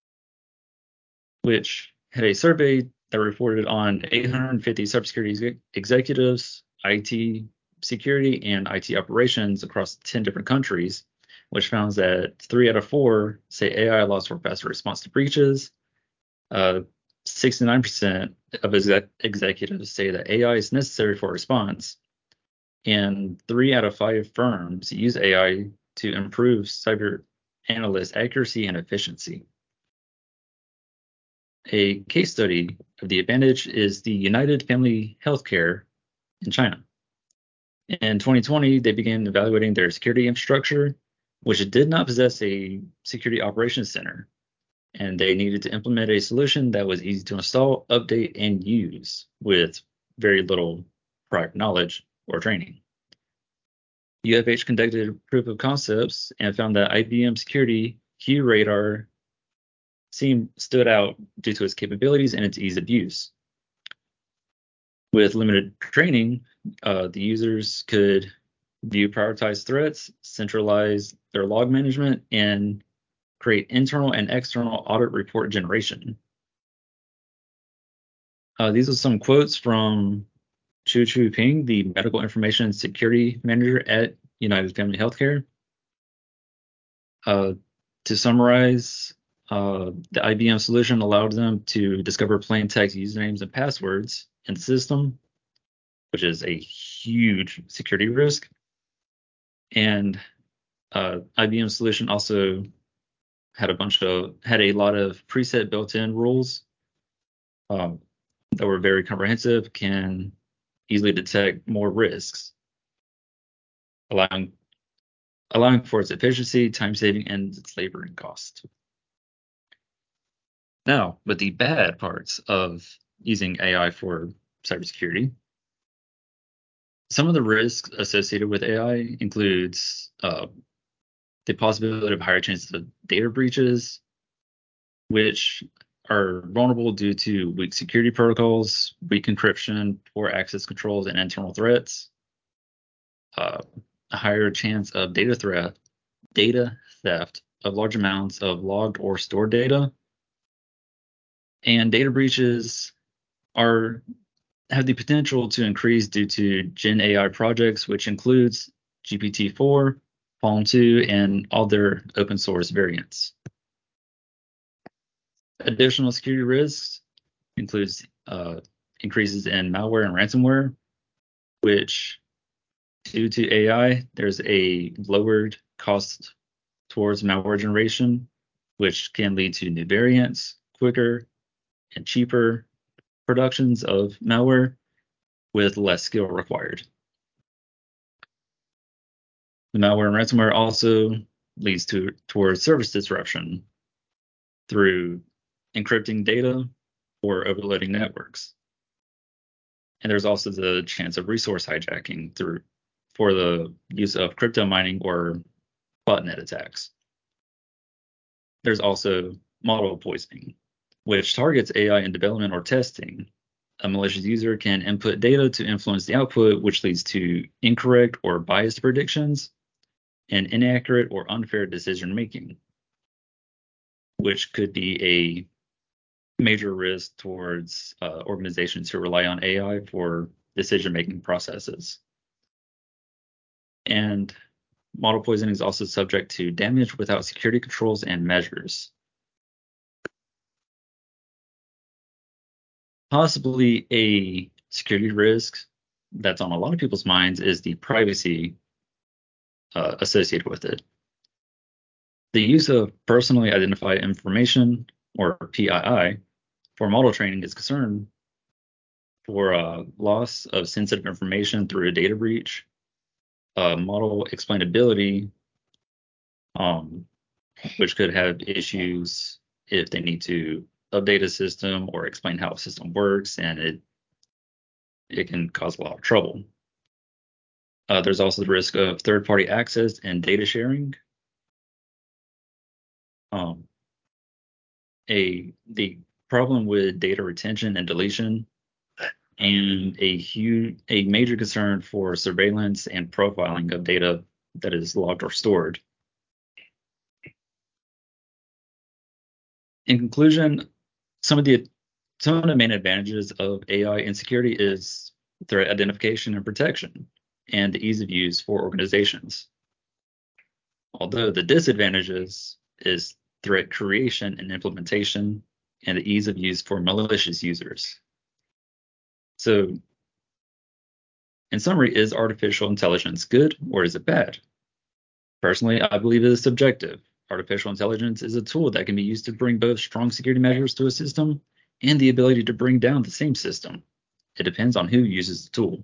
which had a survey that reported on eight hundred fifty cybersecurity executives, I T security, and I T operations across ten different countries, which found that three out of four say A I allows for faster response to breaches. Uh, sixty-nine percent of exec- executives say that A I is necessary for response, and three out of five firms use A I to improve cyber analyst accuracy and efficiency. A case study of the advantage is the United Family Healthcare in China. In twenty twenty, they began evaluating their security infrastructure, which did not possess a security operations center, and they needed to implement a solution that was easy to install, update, and use with very little prior knowledge or training. U F H conducted proof of concepts and found that I B M Security QRadar seemed stood out due to its capabilities and its ease of use. With limited training, uh, the users could view prioritized threats, centralize their log management, and create internal and external audit report generation. Uh, these are some quotes from Chu Chu Ping, the Medical Information Security Manager at United Family Healthcare. Uh, to summarize, uh, the I B M solution allowed them to discover plain text usernames and passwords in the system, which is a huge security risk. And uh, I B M solution also had a bunch of had a lot of preset built-in rules um, that were very comprehensive, can easily detect more risks, allowing allowing for its efficiency, time saving, and its labor and cost. Now, with the bad parts of using A I for cybersecurity, some of the risks associated with A I includes uh, the possibility of higher chances of data breaches, which are vulnerable due to weak security protocols, weak encryption, poor access controls, and internal threats. uh, a higher chance of data threat, data theft of large amounts of logged or stored data, and data breaches are have the potential to increase due to Gen A I projects, which includes G P T four, Palm two, and other open source variants. Additional security risks includes uh, increases in malware and ransomware, which due to A I, there's a lowered cost towards malware generation, which can lead to new variants, quicker and cheaper productions of malware with less skill required. The malware and ransomware also leads to towards service disruption through encrypting data or overloading networks. And there's also the chance of resource hijacking through for the use of crypto mining or botnet attacks. There's also model poisoning, which targets A I in development or testing. A malicious user can input data to influence the output, which leads to incorrect or biased predictions and inaccurate or unfair decision making, which could be a major risk towards uh, organizations who rely on A I for decision making processes. And model poisoning is also subject to damage without security controls and measures. Possibly a security risk that's on a lot of people's minds is the privacy uh, associated with it. The use of personally identified information, or P I I, for model training is concerned for uh, loss of sensitive information through a data breach, uh, model explainability, um, which could have issues if they need to update a system or explain how a system works, and it it can cause a lot of trouble. Uh, there's also the risk of third-party access and data sharing. Um, a the problem with data retention and deletion, and a huge a major concern for surveillance and profiling of data that is logged or stored. In conclusion, some of the some of the main advantages of A I in security is threat identification and protection, and the ease of use for organizations. Although the disadvantages is threat creation and implementation, and the ease of use for malicious users. So, in summary, is artificial intelligence good or is it bad? Personally, I believe it is subjective. Artificial intelligence is a tool that can be used to bring both strong security measures to a system and the ability to bring down the same system. It depends on who uses the tool.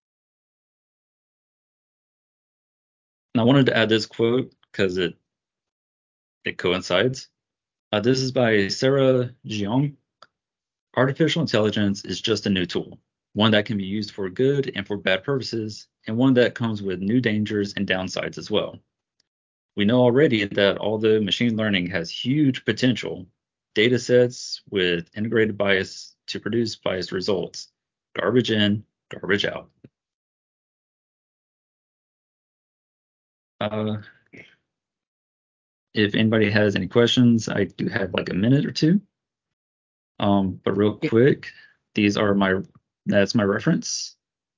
And I wanted to add this quote because it it coincides. Uh, this is by Sarah Jeong. Artificial intelligence is just a new tool, one that can be used for good and for bad purposes, and one that comes with new dangers and downsides as well. We know already that although machine learning has huge potential, data sets with integrated bias to produce biased results, garbage in, garbage out. Uh, if anybody has any questions, I do have like a minute or two. Um, but real quick, these are my, that's my reference.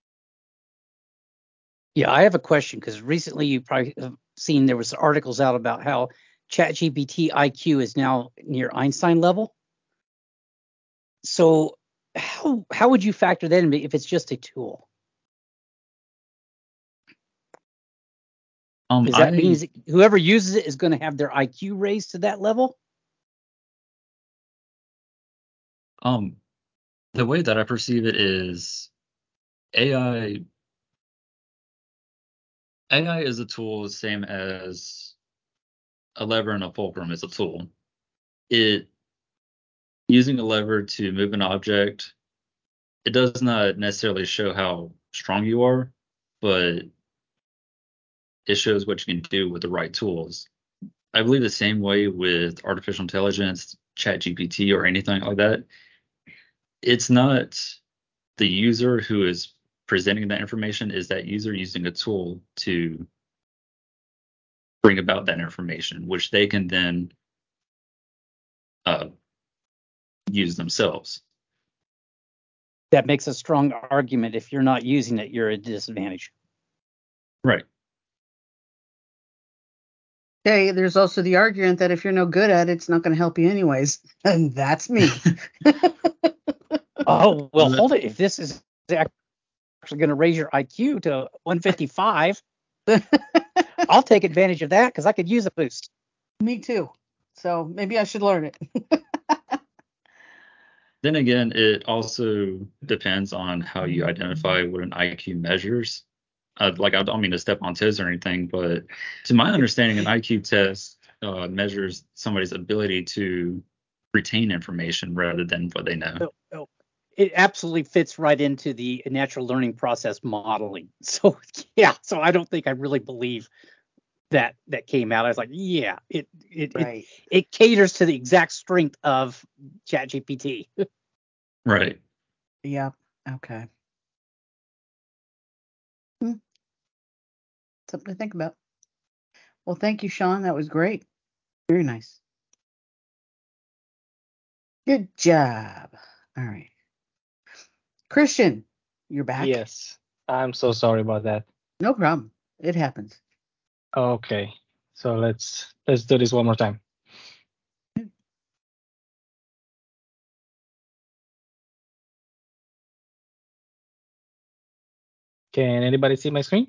Yeah, I have a question because recently you probably have seen there was articles out about how ChatGPT I Q is now near Einstein level. So how how would you factor that in if it's just a tool? Um, Does that I, mean whoever uses it is going to have their I Q raised to that level? um, the way that I perceive it is A I A I is a tool the same as a lever and a fulcrum is a tool. It using a lever to move an object, it does not necessarily show how strong you are, but it shows what you can do with the right tools. I believe the same way with artificial intelligence, ChatGPT, or anything like that. It's not the user who is presenting that information is that user using a tool to bring about that information, which they can then uh, use themselves. That makes a strong argument. If you're not using it, you're at a disadvantage. Right. Okay, there's also the argument that if you're no good at it, it's not going to help you anyways. And that's me. Oh, well, hold it. If this is actually going to raise your I Q to one fifty-five, I'll take advantage of that because I could use a boost. Me too. So maybe I should learn it. Then again, it also depends on how you identify what an I Q measures. Uh, like, I don't mean to step on toes or anything, but to my understanding, an I Q test uh, measures somebody's ability to retain information rather than what they know. Oh, oh. It absolutely fits right into the natural learning process modeling. So, yeah, so I don't think I really believe that that came out. I was like, yeah, it it Right. it, it caters to the exact strength of ChatGPT. Right. Yeah. Okay. Hmm. Something to think about. Well, thank you, Sean. That was great. Very nice. Good job. All right. Christian, you're back. Yes. I'm so sorry about that. No problem. It happens. Okay. So let's let's do this one more time. Can anybody see my screen?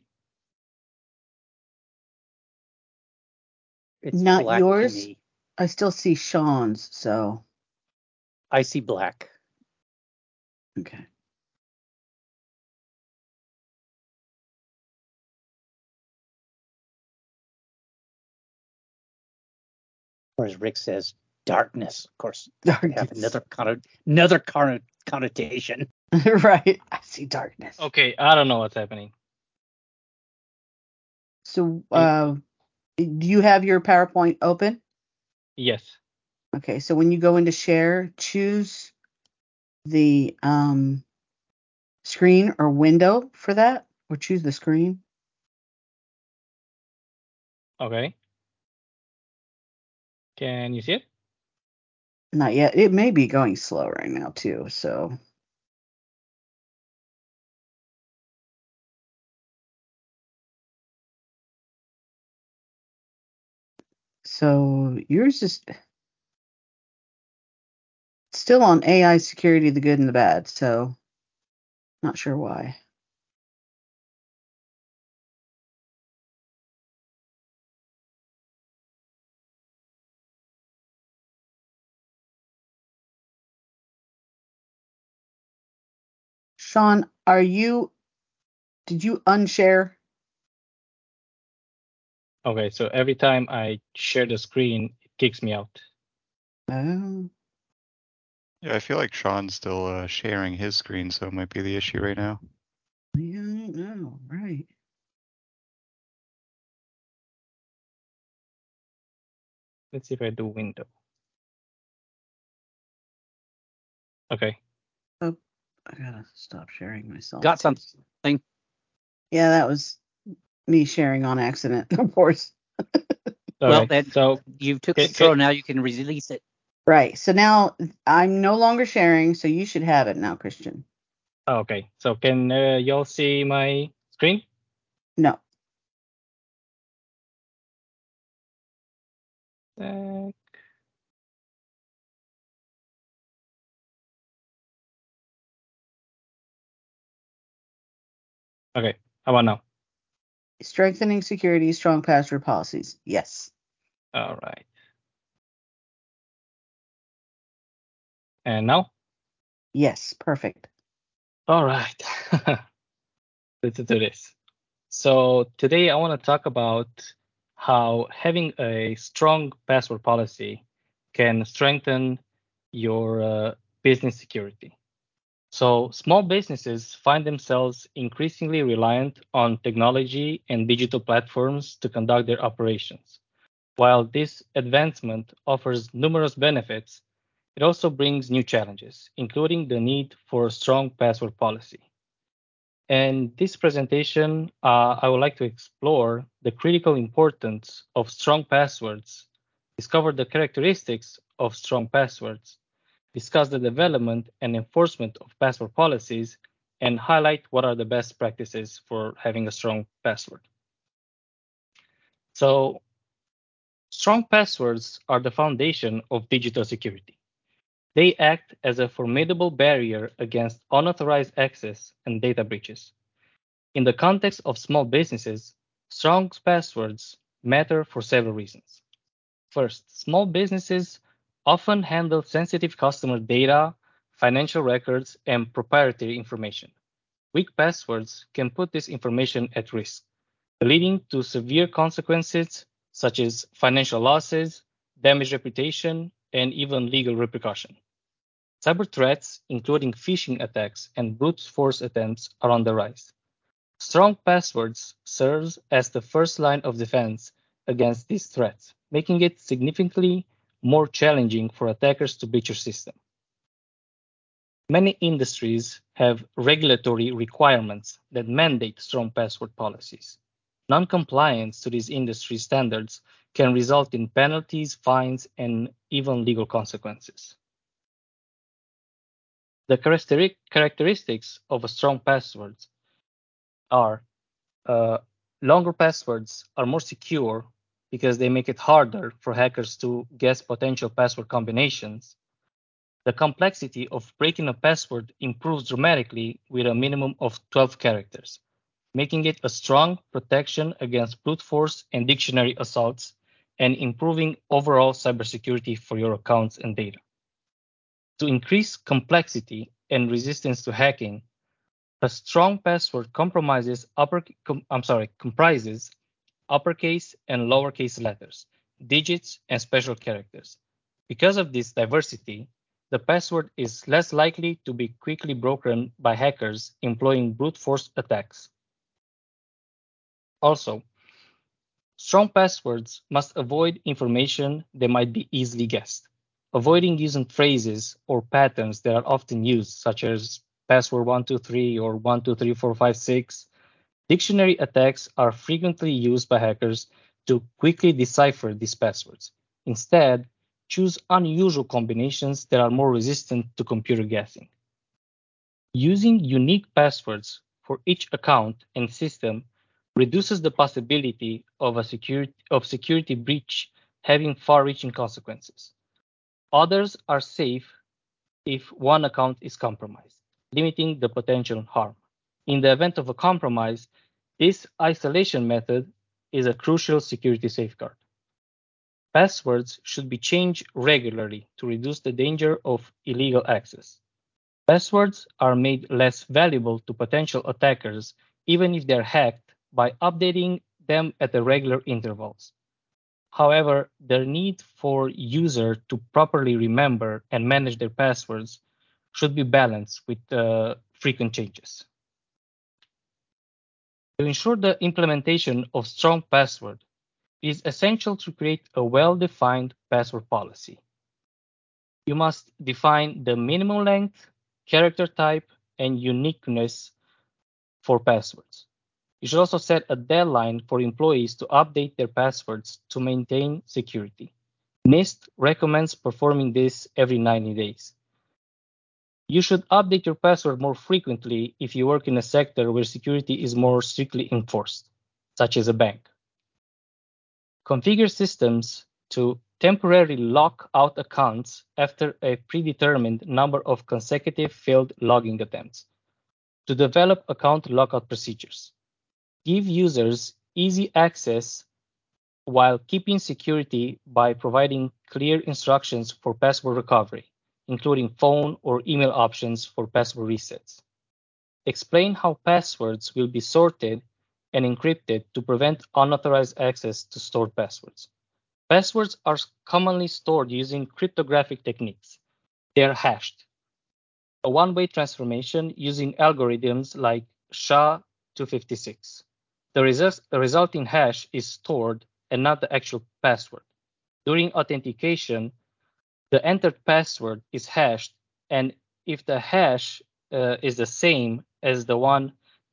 It's Not black yours. to me. I still see Sean's, so I see black. okay. Or as Rick says, darkness. Of course, Darkness. have another conno- another conno- connotation. Right. I see darkness. Okay, I don't know what's happening. So, uh, do you have your PowerPoint open? Yes. Okay. So when you go into share, choose the um, screen or window for that, or choose the screen. Okay. Can you see it? Not yet. It may be going slow right now too. So, so yours is still on A I security, the good and the bad. So, not sure why. Sean, are you? Did you unshare? Okay, so every time I share the screen, it kicks me out. Oh, Yeah, I feel like Sean's still uh, sharing his screen, so it might be the issue right now. yeah, I don't know. Right. Let's see if I do window. Okay. Oh, I gotta stop sharing myself. Got too. something. Yeah, that was me sharing on accident, of course. Well, Okay. then So you took okay, control. okay. Now you can release it. Right. So now I'm no longer sharing, so you should have it now, Christian. Okay. So can uh, y'all see my screen? No. Uh, okay. How about now? Strengthening security, strong password policies. Yes. All right. And now? Yes. Perfect. All right. Let's do this. So today I want to talk about how having a strong password policy can strengthen your uh, business security. So small businesses find themselves increasingly reliant on technology and digital platforms to conduct their operations. While this advancement offers numerous benefits, it also brings new challenges, including the need for a strong password policy. In this presentation, uh, I would like to explore the critical importance of strong passwords, discover the characteristics of strong passwords, discuss the development and enforcement of password policies, and highlight what are the best practices for having a strong password. So, strong passwords are the foundation of digital security. They act as a formidable barrier against unauthorized access and data breaches. In the context of small businesses, strong passwords matter for several reasons. First, small businesses often handle sensitive customer data, financial records, and proprietary information. Weak passwords can put this information at risk, leading to severe consequences such as financial losses, damaged reputation, and even legal repercussion. Cyber threats, including phishing attacks and brute force attempts, are on the rise. Strong passwords serves as the first line of defense against these threats, making it significantly more challenging for attackers to breach your system. Many industries have regulatory requirements that mandate strong password policies. Non-compliance to these industry standards can result in penalties, fines, and even legal consequences. The characteristics of a strong password are uh, longer passwords are more secure because they make it harder for hackers to guess potential password combinations. The complexity of breaking a password improves dramatically with a minimum of twelve characters, making it a strong protection against brute force and dictionary assaults, and improving overall cybersecurity for your accounts and data. To increase complexity and resistance to hacking, a strong password compromises upper, com, I'm sorry, comprises uppercase and lowercase letters, digits, and special characters. Because of this diversity, the password is less likely to be quickly broken by hackers employing brute force attacks. Also, strong passwords must avoid information that might be easily guessed, avoiding using phrases or patterns that are often used, such as password one two three or one two three four five six. Dictionary attacks are frequently used by hackers to quickly decipher these passwords. Instead, choose unusual combinations that are more resistant to computer guessing. Using unique passwords for each account and system reduces the possibility of a security, of security breach having far-reaching consequences. Others are safe if one account is compromised, limiting the potential harm. In the event of a compromise, this isolation method is a crucial security safeguard. Passwords should be changed regularly to reduce the danger of illegal access. Passwords are made less valuable to potential attackers even if they're hacked by updating them at regular intervals. However, the need for users to properly remember and manage their passwords should be balanced with uh, frequent changes. To ensure the implementation of strong password, it is essential to create a well-defined password policy. You must define the minimum length, character type, and uniqueness for passwords. You should also set a deadline for employees to update their passwords to maintain security. NIST recommends performing this every ninety days. You should update your password more frequently if you work in a sector where security is more strictly enforced, such as a bank. Configure systems to temporarily lock out accounts after a predetermined number of consecutive failed logging attempts. To develop account lockout procedures. Give users easy access while keeping security by providing clear instructions for password recovery, including phone or email options for password resets. Explain how passwords will be sorted and encrypted to prevent unauthorized access to stored passwords. Passwords are commonly stored using cryptographic techniques. They are hashed. A one-way transformation using algorithms like S H A two fifty-six. The, result, the resulting hash is stored and not the actual password. During authentication, the entered password is hashed, and if the hash uh, is the same as the one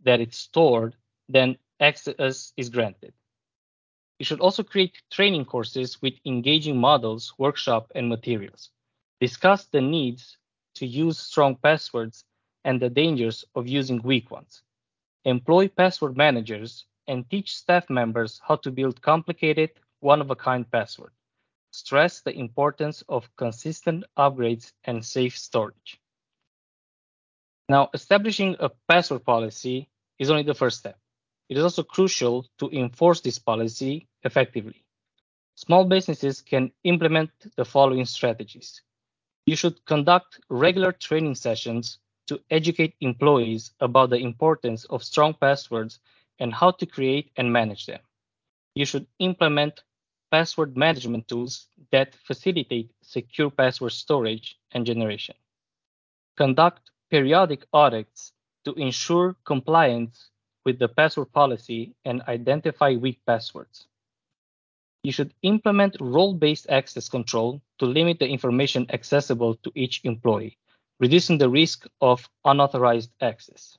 that it's stored, then access is granted. You should also create training courses with engaging models, workshop, and materials. Discuss the needs to use strong passwords and the dangers of using weak ones. Employ password managers and teach staff members how to build complicated, one-of-a-kind password. Stress the importance of consistent upgrades and safe storage. Now, establishing a password policy is only the first step. It is also crucial to enforce this policy effectively. Small businesses can implement the following strategies. You should conduct regular training sessions to educate employees about the importance of strong passwords and how to create and manage them. You should implement password management tools that facilitate secure password storage and generation. Conduct periodic audits to ensure compliance with the password policy and identify weak passwords. You should implement role-based access control to limit the information accessible to each employee, reducing the risk of unauthorized access.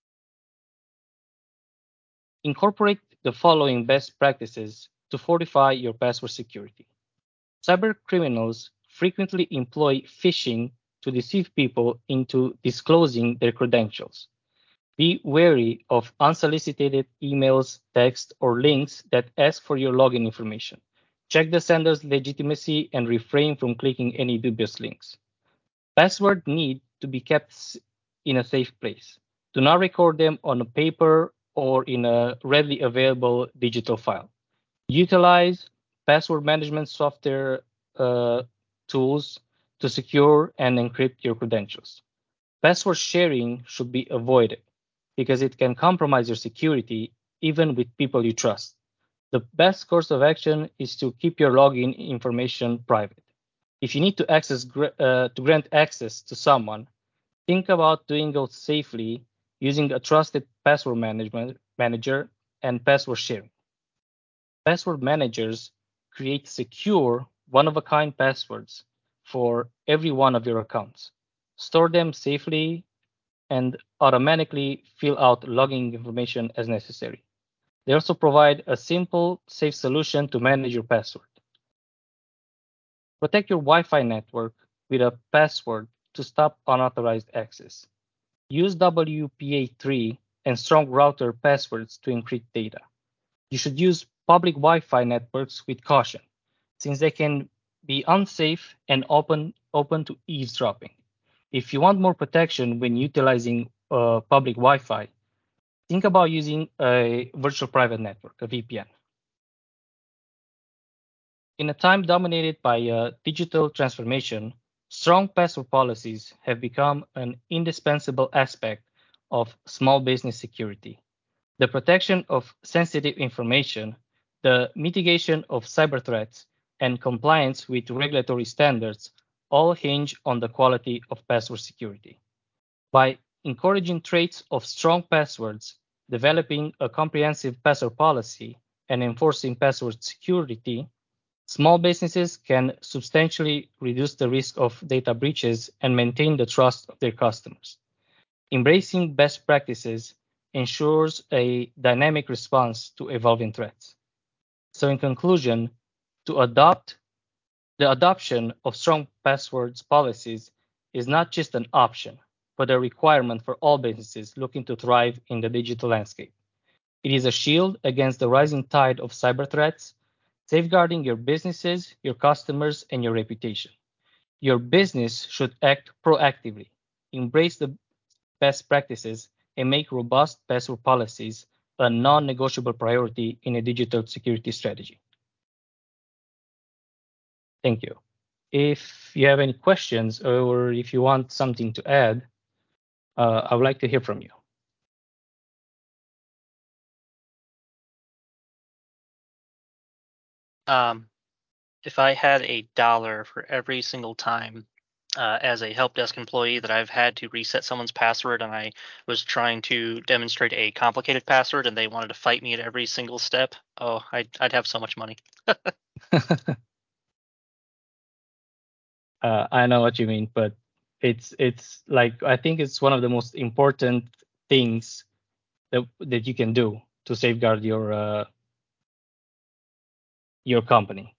Incorporate the following best practices to fortify your password security. Cyber criminals frequently employ phishing to deceive people into disclosing their credentials. Be wary of unsolicited emails, texts, or links that ask for your login information. Check the sender's legitimacy and refrain from clicking any dubious links. Passwords need to be kept in a safe place. Do not record them on a paper or in a readily available digital file. Utilize password management software uh, tools to secure and encrypt your credentials. Password sharing should be avoided because it can compromise your security even with people you trust. The best course of action is to keep your login information private. If you need to access uh, to grant access to someone, think about doing it safely using a trusted password management manager and password sharing. Password managers create secure, one-of-a-kind passwords for every one of your accounts. Store them safely and automatically fill out login information as necessary. They also provide a simple, safe solution to manage your password. Protect your Wi-Fi network with a password to stop unauthorized access. Use W P A three and strong router passwords to encrypt data. You should use public Wi-Fi networks with caution, since they can be unsafe and open, open to eavesdropping. If you want more protection when utilizing uh, public Wi-Fi, think about using a virtual private network, a V P N. In a time dominated by uh, digital transformation, strong password policies have become an indispensable aspect of small business security. The protection of sensitive information, the mitigation of cyber threats, and compliance with regulatory standards all hinge on the quality of password security. By encouraging traits of strong passwords, developing a comprehensive password policy, and enforcing password security, small businesses can substantially reduce the risk of data breaches and maintain the trust of their customers. Embracing best practices ensures a dynamic response to evolving threats. So in conclusion, to adopt the adoption of strong passwords policies is not just an option, but a requirement for all businesses looking to thrive in the digital landscape. It is a shield against the rising tide of cyber threats, safeguarding your businesses, your customers, and your reputation. Your business should act proactively, embrace the best practices, and make robust password policies a non-negotiable priority in a digital security strategy. Thank you. If you have any questions or if you want something to add, uh, I would like to hear from you. Um, if I had a dollar for every single time uh, as a help desk employee that I've had to reset someone's password and I was trying to demonstrate a complicated password and they wanted to fight me at every single step, oh, I'd, I'd have so much money. uh, I know what you mean, but it's it's like I think it's one of the most important things that that you can do to safeguard your uh, your company.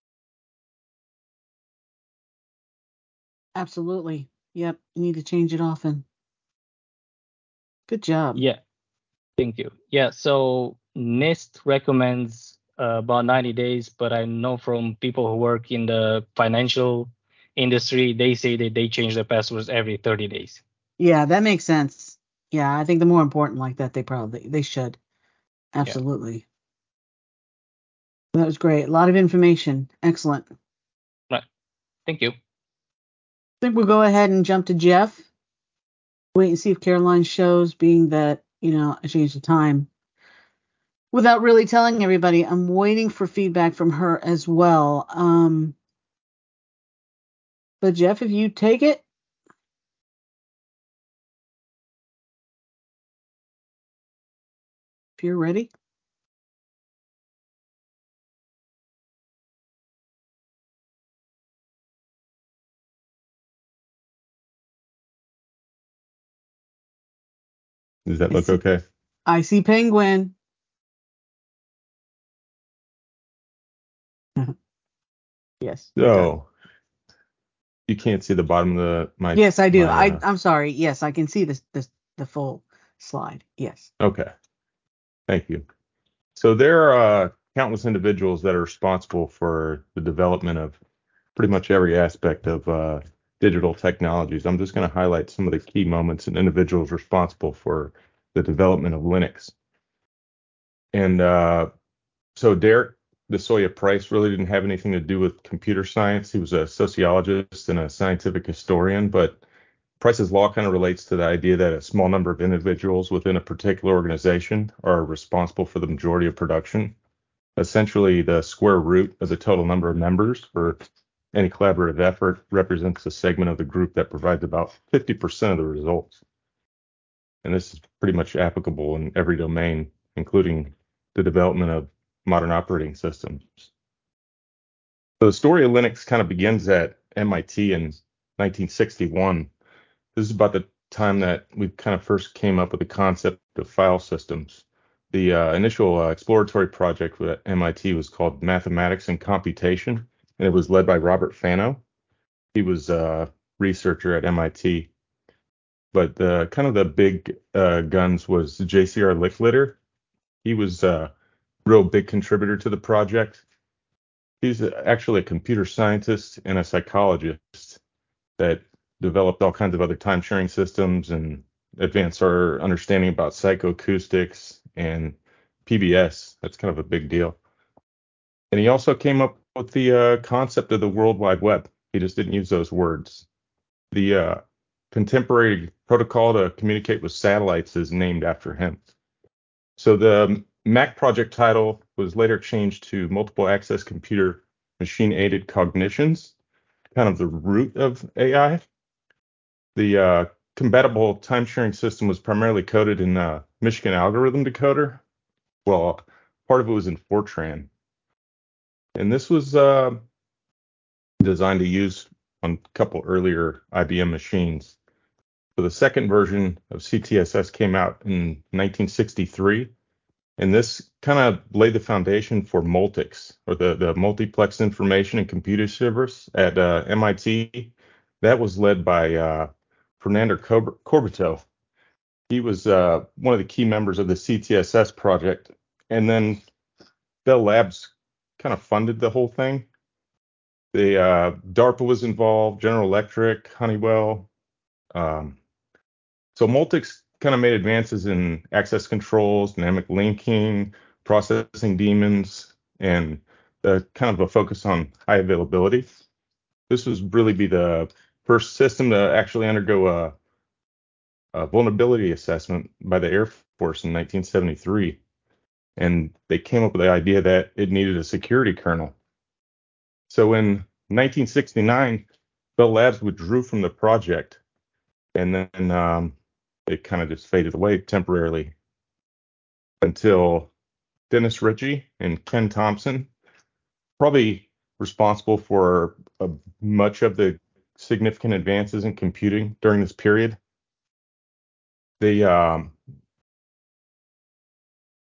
Absolutely. Yep. You need to change it often. Good job. Yeah, thank you. Yeah, so NIST recommends uh, about ninety days, but I know from people who work in the financial industry, they say that they change their passwords every thirty days. Yeah, that makes sense. Yeah, I think the more important like that, they probably they should. Absolutely. That was great. A lot of information. Excellent. Right. Thank you. I think we'll go ahead and jump to Jeff. Wait and see if Caroline shows, being that, you know, I changed the time. Without really telling everybody, I'm waiting for feedback from her as well. Um, but Jeff, if you take it. If you're ready. Does that I look see- okay? I see Penguin. Yes. it does. So you can't see the bottom of the my. Yes, I do. my, I uh, I'm sorry. Yes, I can see this this the full slide. Yes. Okay. Thank you. So there are uh, countless individuals that are responsible for the development of pretty much every aspect of uh, digital technologies. I'm just going to highlight some of the key moments and individuals responsible for the development of Linux. And uh, so Derek DeSoya Price really didn't have anything to do with computer science. He was a sociologist and a scientific historian, but Price's law kind of relates to the idea that a small number of individuals within a particular organization are responsible for the majority of production. Essentially, the square root of the total number of members for any collaborative effort represents a segment of the group that provides about fifty percent of the results. And this is pretty much applicable in every domain, including the development of modern operating systems. So the story of Linux kind of begins at M I T in nineteen sixty-one. This is about the time that we kind of first came up with the concept of file systems. The uh, initial uh, exploratory project at M I T was called Mathematics and Computation, and it was led by Robert Fano. He was a researcher at M I T. But the kind of the big uh, guns was J C R Licklider. He was a real big contributor to the project. He's actually a computer scientist and a psychologist that developed all kinds of other time sharing systems and advanced our understanding about psychoacoustics and P B S. That's kind of a big deal. And he also came up with the uh, concept of the World Wide Web. He just didn't use those words. The uh, contemporary protocol to communicate with satellites is named after him. So the Mac project title was later changed to Multiple Access Computer Machine Aided Cognitions, kind of the root of A I. The uh, compatible time sharing system was primarily coded in uh, Michigan Algorithm Decoder. Well, part of it was in Fortran. And this was uh, designed to use on a couple earlier I B M machines. So the second version of C T S S came out in nineteen sixty-three. And this kind of laid the foundation for Multics, or the, the Multiplex Information and Computer Service at uh, M I T. That was led by uh, Fernando Cor- Corbato. He was uh, one of the key members of the C T S S project. And then Bell Labs kind of funded the whole thing. The uh, DARPA was involved, General Electric, Honeywell. Um, so Multics kind of made advances in access controls, dynamic linking, processing daemons, and the kind of a focus on high availability. This was really be the first system to actually undergo a, a vulnerability assessment by the Air Force in nineteen seventy-three. And they came up with the idea that it needed a security kernel. So in nineteen sixty-nine, Bell Labs withdrew from the project, and then um, it kind of just faded away temporarily until Dennis Ritchie and Ken Thompson, probably responsible for uh, much of the significant advances in computing during this period. They um,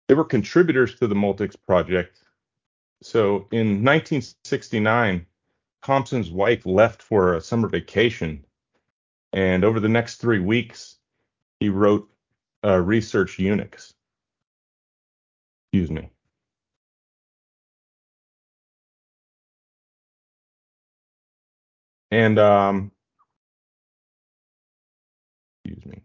They were contributors to the Multics project. So in nineteen sixty-nine, Thomson's wife left for a summer vacation, and over the next three weeks, he wrote uh, Research Unix. Excuse me. And um, excuse me.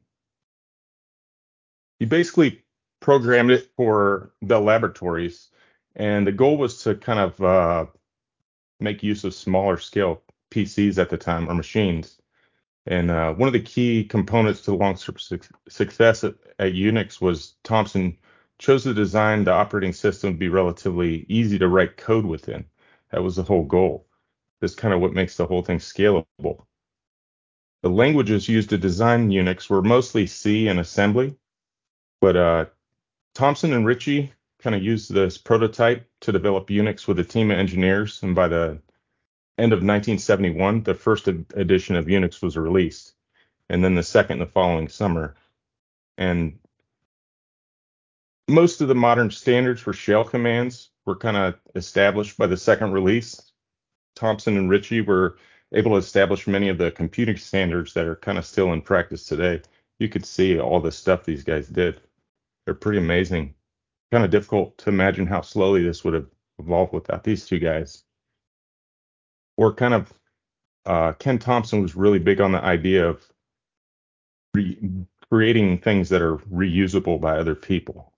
He basically programmed it for Bell Laboratories, and the goal was to kind of uh, make use of smaller scale P Cs at the time, or machines. And uh, one of the key components to the long-term success at, at Unix was Thomson chose to design the operating system to be relatively easy to write code within. That was the whole goal. That's kind of what makes the whole thing scalable. The languages used to design Unix were mostly C and assembly, but uh, Thomson and Ritchie kind of used this prototype to develop Unix with a team of engineers, and by the end of nineteen seventy-one, the first ed- edition of Unix was released, and then the second the following summer. And most of the modern standards for shell commands were kind of established by the second release. Thomson and Ritchie were able to establish many of the computing standards that are kind of still in practice today. You could see all the stuff these guys did. They're pretty amazing. Kind of difficult to imagine how slowly this would have evolved without these two guys. Or kind of, uh, Ken Thompson was really big on the idea of re- creating things that are reusable by other people.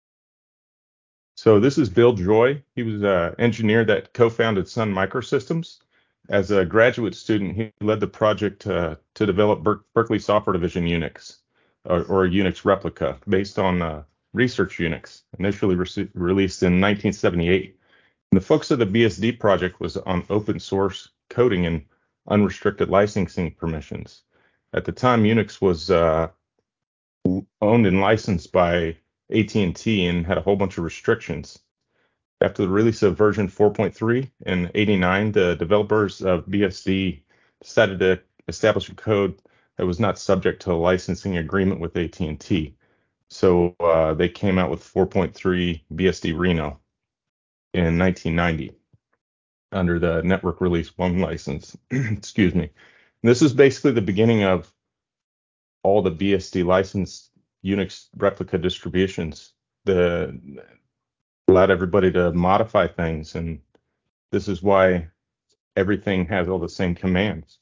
So this is Bill Joy. He was an engineer that co-founded Sun Microsystems. As a graduate student, he led the project uh, to develop Ber- Berkeley Software Division Unix, or, or a Unix replica based on uh, Research Unix, initially re- released in nineteen seventy-eight. And the focus of the B S D project was on open source coding and unrestricted licensing permissions. At the time, Unix was uh, owned and licensed by A T and T and had a whole bunch of restrictions. After the release of version four point three in eighty-nine, the developers of B S D decided to establish a code that was not subject to a licensing agreement with A T and T. So uh, they came out with four point three B S D Reno in nineteen ninety under the Network Release one license. Excuse me. And this is basically the beginning of all the B S D licensed Unix replica distributions. The allowed everybody to modify things, and this is why everything has all the same commands.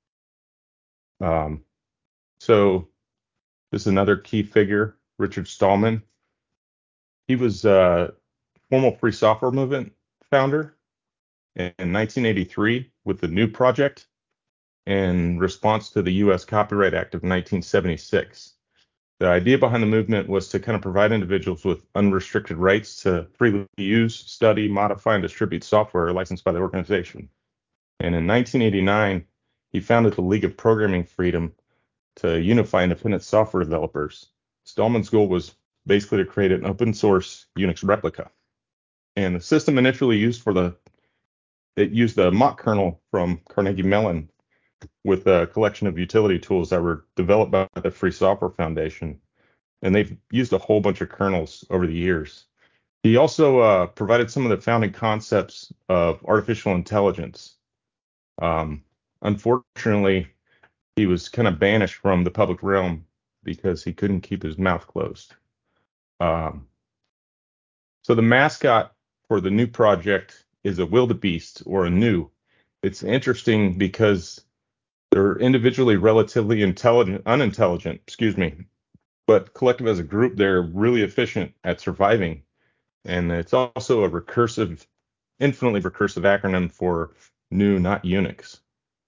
Um, so this is another key figure, Richard Stallman. He was a formal free software movement founder in nineteen eighty-three with the GNU Project in response to the U S Copyright Act of nineteen seventy-six. The idea behind the movement was to kind of provide individuals with unrestricted rights to freely use, study, modify, and distribute software licensed by the organization. And in nineteen eighty-nine, he founded the League of Programming Freedom to unify independent software developers. Stallman's goal was basically to create an open source Unix replica. And the system initially used for the, it used the mock kernel from Carnegie Mellon with a collection of utility tools that were developed by the Free Software Foundation. And they've used a whole bunch of kernels over the years. He also uh, provided some of the founding concepts of artificial intelligence. Um, unfortunately, he was kind of banished from the public realm because he couldn't keep his mouth closed. Um, so the mascot for the GNU project is a wildebeest, or a gnu. It's interesting because they're individually relatively intelligent, unintelligent, excuse me, but collective as a group, they're really efficient at surviving. And it's also a recursive, infinitely recursive acronym for GNU, not Unix.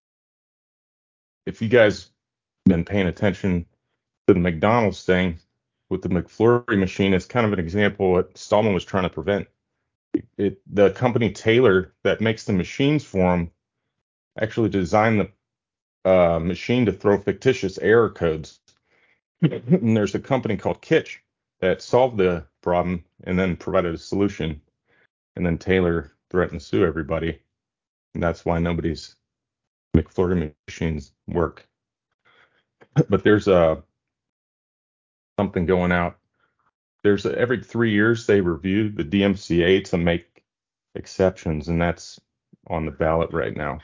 If you guys been paying attention to the McDonald's thing with the McFlurry machine, it's kind of an example of what Stallman was trying to prevent. It, the company Taylor that makes the machines for him actually designed the uh, machine to throw fictitious error codes. And there's a company called Kitch that solved the problem and then provided a solution. And then Taylor threatened to sue everybody. And that's why nobody's McFlurry machines work. But there's a something going out there's a, every three years they review the D M C A to make exceptions, and that's on the ballot right now.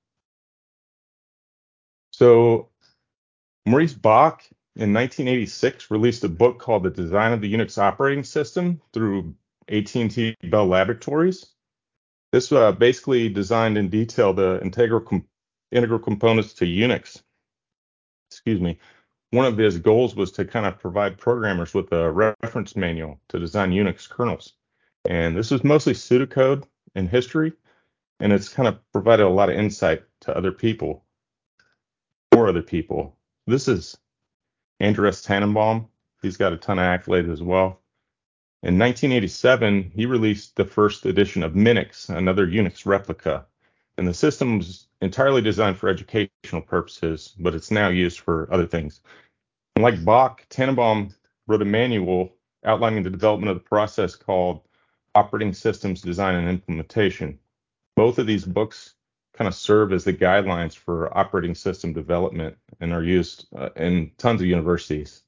So Maurice Bach in nineteen eighty-six released a book called The Design of the Unix Operating System through A T and T Bell Laboratories. This uh, basically designed in detail the integral com- integral components to Unix. Excuse me. One of his goals was to kind of provide programmers with a reference manual to design Unix kernels. And this was mostly pseudocode and history, and it's kind of provided a lot of insight to other people, for other people. This is Andreas Tannenbaum. He's got a ton of accolades as well. In nineteen eighty-seven, he released the first edition of Minix, another Unix replica. And the system was entirely designed for educational purposes, but it's now used for other things. And like Bach, Tannenbaum wrote a manual outlining the development of the process called Operating Systems Design and Implementation. Both of these books kind of serve as the guidelines for operating system development and are used uh, in tons of universities.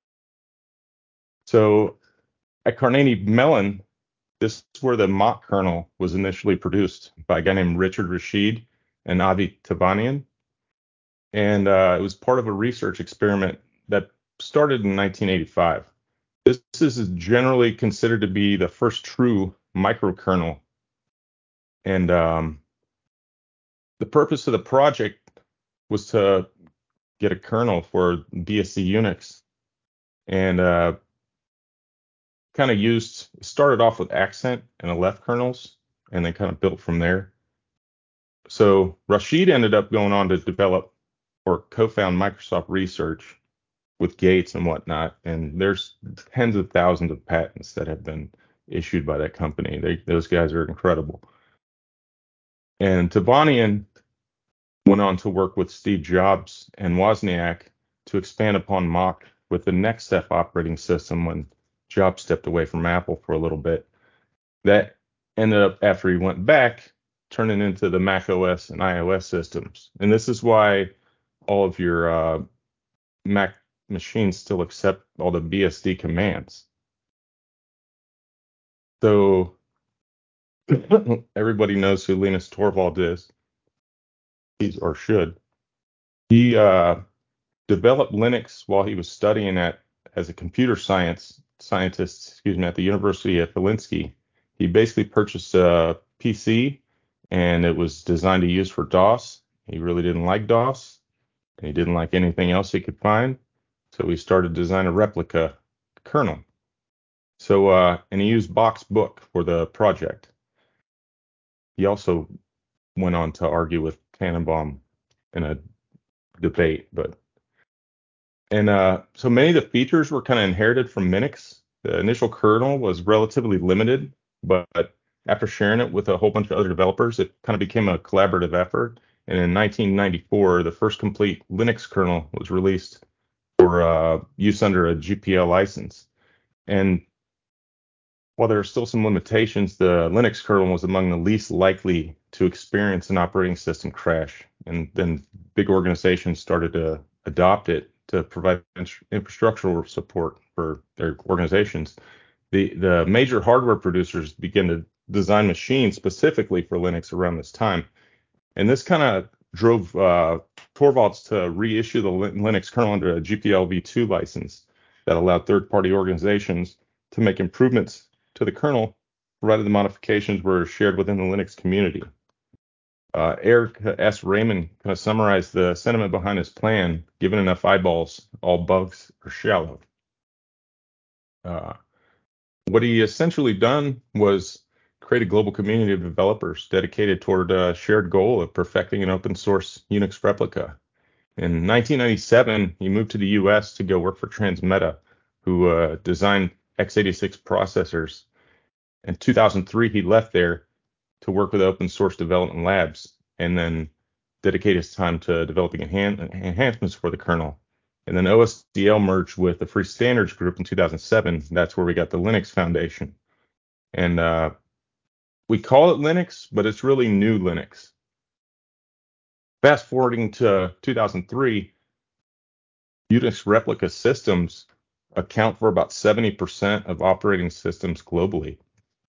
So at Carnegie Mellon, this is where the Mach kernel was initially produced by a guy named Richard Rashid and Avi Tevanian. And uh, it was part of a research experiment that started in nineteen eighty-five. This is generally considered to be the first true microkernel. And um, the purpose of the project was to get a kernel for B S C Unix. And uh, kind of used, started off with Accent and Aleph kernels, and then kind of built from there. So Rashid ended up going on to develop or co-found Microsoft Research with Gates and whatnot, and there's tens of thousands of patents that have been issued by that company. They, those guys are incredible. And Tevanian went on to work with Steve Jobs and Wozniak to expand upon Mach with the NextStep operating system when Jobs stepped away from Apple for a little bit. That ended up, after he went back, turning into the Mac O S and iOS systems. And this is why all of your uh, Mac machines still accept all the B S D commands. So everybody knows who Linus Torvald is. He's, or should. He uh, developed Linux while he was studying at as a computer science scientist, excuse me, at the University of Helsinki. He basically purchased a P C, and it was designed to use for DOS. He really didn't like DOS, and he didn't like anything else he could find, so he started to design a replica kernel. So, uh, and he used Bach's book for the project. He also went on to argue with Tannenbaum in a debate, but and uh, so many of the features were kind of inherited from Minix. The initial kernel was relatively limited, but after sharing it with a whole bunch of other developers, it kind of became a collaborative effort. And in nineteen ninety-four, the first complete Linux kernel was released for uh, use under a G P L license. And while there are still some limitations, the Linux kernel was among the least likely to experience an operating system crash. And then big organizations started to adopt it to provide infrastructural support for their organizations. The the major hardware producers began to design machines specifically for Linux around this time. And this kind of drove uh, Torvalds to reissue the Linux kernel under a G P L v two license that allowed third-party organizations to make improvements to the kernel, provided the modifications were shared within the Linux community. Uh, Eric S. Raymond kind of summarized the sentiment behind his plan: given enough eyeballs, all bugs are shallow. Uh, what he essentially done was create a global community of developers dedicated toward a shared goal of perfecting an open source Unix replica. In nineteen ninety-seven, he moved to the U S to go work for Transmeta, who uh, designed x eighty-six processors. In two thousand three, he left there to work with Open Source Development Labs, and then dedicate his time to developing enhan- enhancements for the kernel. And then O S D L merged with the Free Standards Group in two thousand seven. That's where we got the Linux Foundation. And uh, we call it Linux, but it's really GNU Linux. Fast forwarding to two thousand three, Unix replica systems account for about seventy percent of operating systems globally.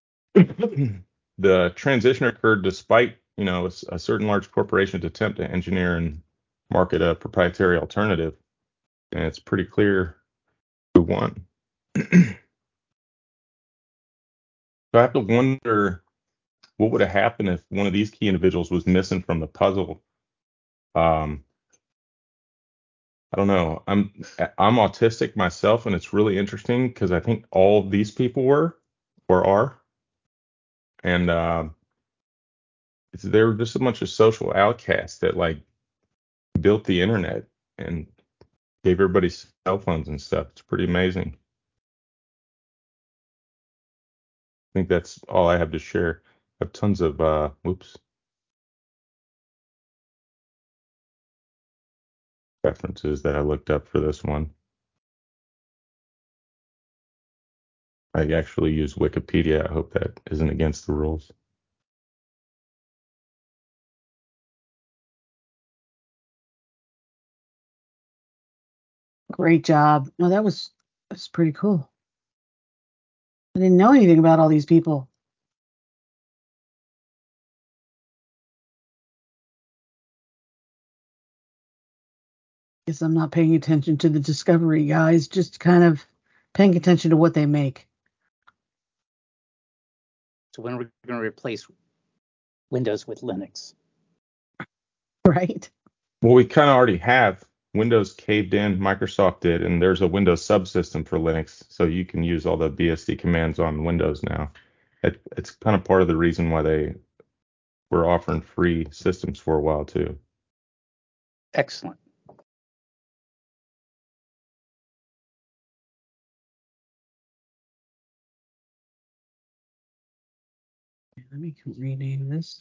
The transition occurred despite, you know, a, a certain large corporation's attempt to engineer and market a proprietary alternative, and it's pretty clear who won. So I have to wonder what would have happened if one of these key individuals was missing from the puzzle. Um, I don't know. I'm I'm autistic myself, and it's really interesting because I think all of these people were or are, and uh, it's, they were just a bunch of social outcasts that like built the internet and gave everybody cell phones and stuff. It's pretty amazing. I think that's all I have to share. I have tons of uh, whoops references that I looked up for this one. I actually use Wikipedia. I hope that isn't against the rules. Great job. Well, that was that's pretty cool. I didn't know anything about all these people. Guess I'm not paying attention to the discovery guys, just kind of paying attention to what they make. So when we're going to replace Windows with Linux? Right? Well, we kind of already have. Windows caved in, Microsoft did, and there's a Windows subsystem for Linux, so you can use all the B S D commands on Windows now. It, it's kind of part of the reason why they were offering free systems for a while too. Excellent. Let me rename this.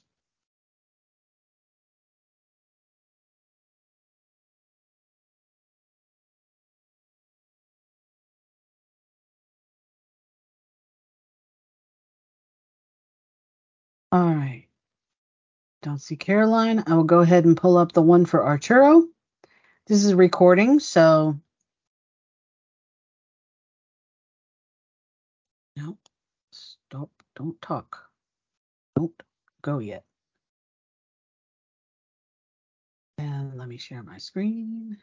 All right. Don't see Caroline. I will go ahead and pull up the one for Arturo. This is a recording, so no, stop. Don't talk. Don't go yet. And let me share my screen.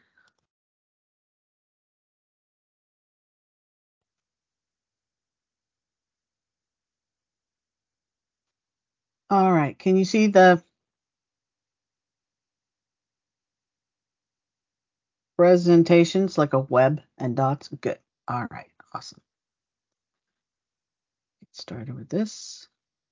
All right. Can you see the presentations like a web and dots? Good. All right. Awesome. Get started with this.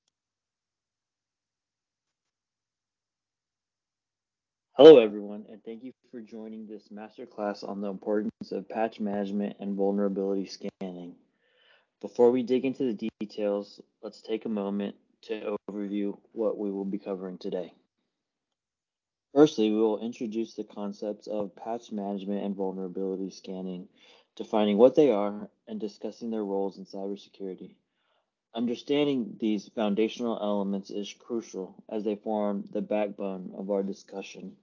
Hello everyone, and thank you for joining this masterclass on the importance of patch management and vulnerability scanning. Before we dig into the details, let's take a moment to overview what we will be covering today. Firstly, we will introduce the concepts of patch management and vulnerability scanning, defining what they are and discussing their roles in cybersecurity. Understanding these foundational elements is crucial as they form the backbone of our discussion.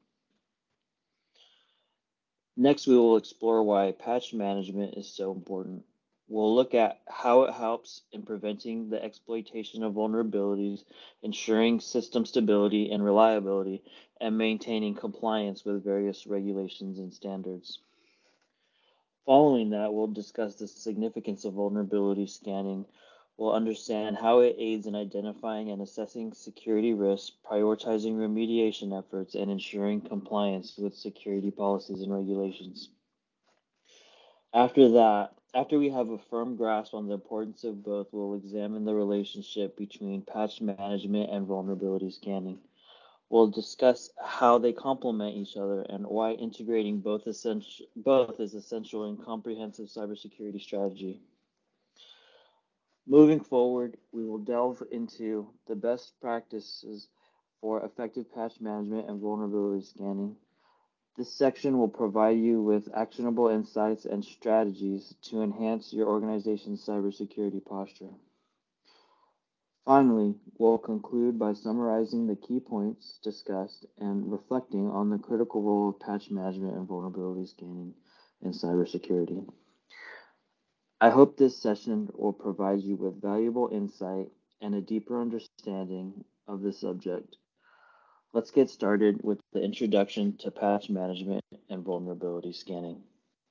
Next, we will explore why patch management is so important. We'll look at how it helps in preventing the exploitation of vulnerabilities, ensuring system stability and reliability, and maintaining compliance with various regulations and standards. Following that, we'll discuss the significance of vulnerability scanning. We'll understand how it aids in identifying and assessing security risks, prioritizing remediation efforts, and ensuring compliance with security policies and regulations. After that, after we have a firm grasp on the importance of both, we'll examine the relationship between patch management and vulnerability scanning. We'll discuss how they complement each other and why integrating both, essential, both is essential in comprehensive cybersecurity strategy. Moving forward, we will delve into the best practices for effective patch management and vulnerability scanning. This section will provide you with actionable insights and strategies to enhance your organization's cybersecurity posture. Finally, we'll conclude by summarizing the key points discussed and reflecting on the critical role of patch management and vulnerability scanning in cybersecurity. I hope this session will provide you with valuable insight and a deeper understanding of the subject. Let's get started with the introduction to patch management and vulnerability scanning.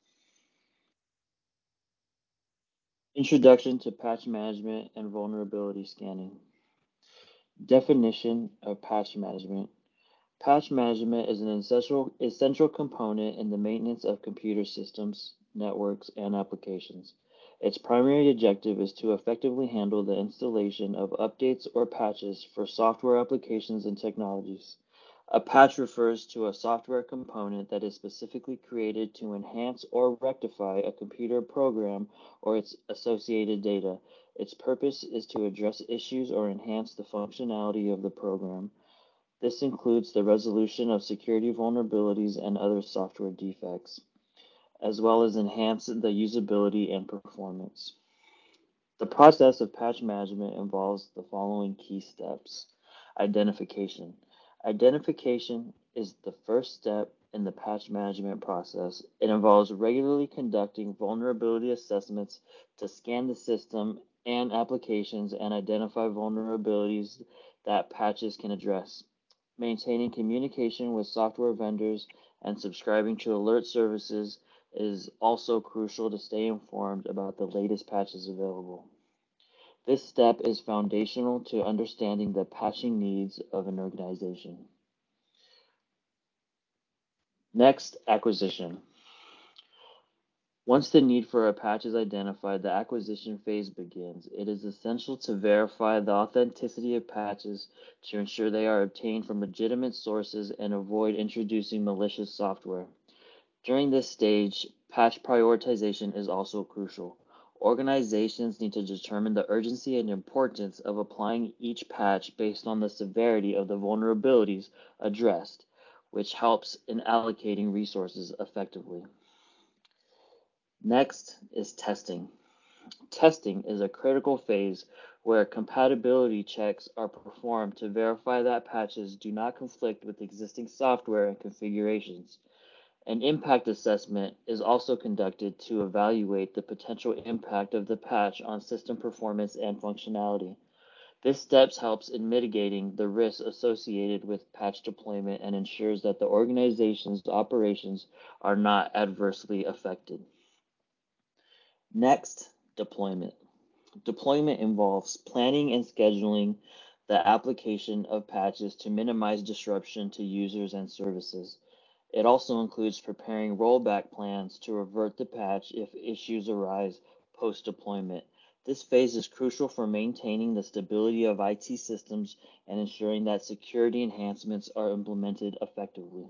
Introduction to patch management and vulnerability scanning. Definition of patch management. Patch management is an essential, essential component in the maintenance of computer systems, networks, and applications. Its primary objective is to effectively handle the installation of updates or patches for software applications and technologies. A patch refers to a software component that is specifically created to enhance or rectify a computer program or its associated data. Its purpose is to address issues or enhance the functionality of the program. This includes the resolution of security vulnerabilities and other software defects, as well as enhance the usability and performance. The process of patch management involves the following key steps. Identification. Identification is the first step in the patch management process. It involves regularly conducting vulnerability assessments to scan the system and applications and identify vulnerabilities that patches can address. Maintaining communication with software vendors and subscribing to alert services is also crucial to stay informed about the latest patches available. This step is foundational to understanding the patching needs of an organization. Next, acquisition. Once the need for a patch is identified, the acquisition phase begins. It is essential to verify the authenticity of patches to ensure they are obtained from legitimate sources and avoid introducing malicious software. During this stage, patch prioritization is also crucial. Organizations need to determine the urgency and importance of applying each patch based on the severity of the vulnerabilities addressed, which helps in allocating resources effectively. Next is testing. Testing is a critical phase where compatibility checks are performed to verify that patches do not conflict with existing software and configurations. An impact assessment is also conducted to evaluate the potential impact of the patch on system performance and functionality. This step helps in mitigating the risks associated with patch deployment and ensures that the organization's operations are not adversely affected. Next, deployment. Deployment involves planning and scheduling the application of patches to minimize disruption to users and services. It also includes preparing rollback plans to revert the patch if issues arise post-deployment. This phase is crucial for maintaining the stability of I T systems and ensuring that security enhancements are implemented effectively.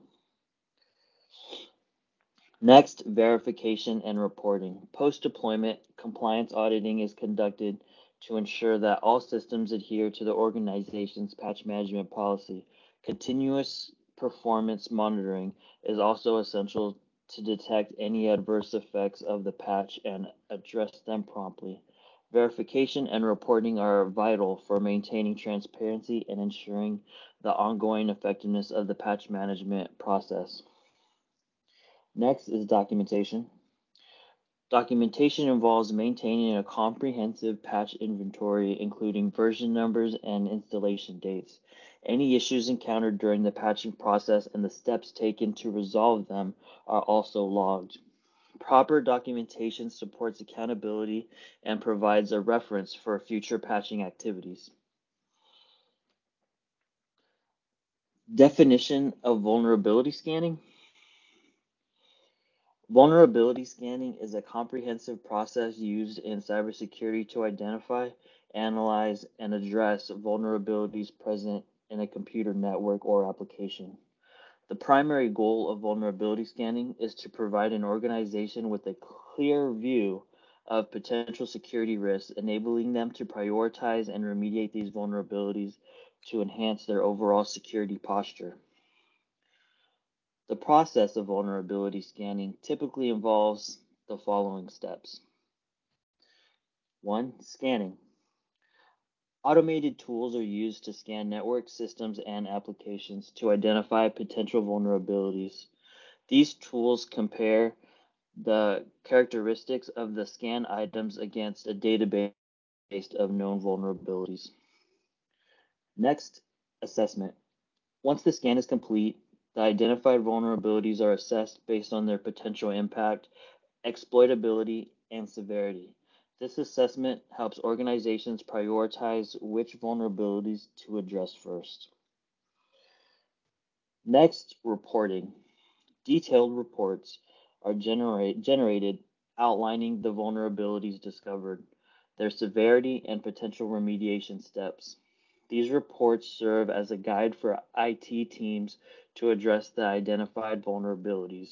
Next, verification and reporting. Post-deployment, compliance auditing is conducted to ensure that all systems adhere to the organization's patch management policy. Continuous performance monitoring is also essential to detect any adverse effects of the patch and address them promptly. Verification and reporting are vital for maintaining transparency and ensuring the ongoing effectiveness of the patch management process. Next is documentation. Documentation involves maintaining a comprehensive patch inventory, including version numbers and installation dates. Any issues encountered during the patching process and the steps taken to resolve them are also logged. Proper documentation supports accountability and provides a reference for future patching activities. Definition of vulnerability scanning. Vulnerability scanning is a comprehensive process used in cybersecurity to identify, analyze, and address vulnerabilities present in a computer network or application. The primary goal of vulnerability scanning is to provide an organization with a clear view of potential security risks, enabling them to prioritize and remediate these vulnerabilities to enhance their overall security posture. The process of vulnerability scanning typically involves the following steps. One, scanning. Automated tools are used to scan network systems and applications to identify potential vulnerabilities. These tools compare the characteristics of the scan items against a database of known vulnerabilities. Next, assessment. Once the scan is complete, the identified vulnerabilities are assessed based on their potential impact, exploitability, and severity. This assessment helps organizations prioritize which vulnerabilities to address first. Next, reporting. Detailed reports are generate, generated outlining the vulnerabilities discovered, their severity, and potential remediation steps. These reports serve as a guide for I T teams to address the identified vulnerabilities.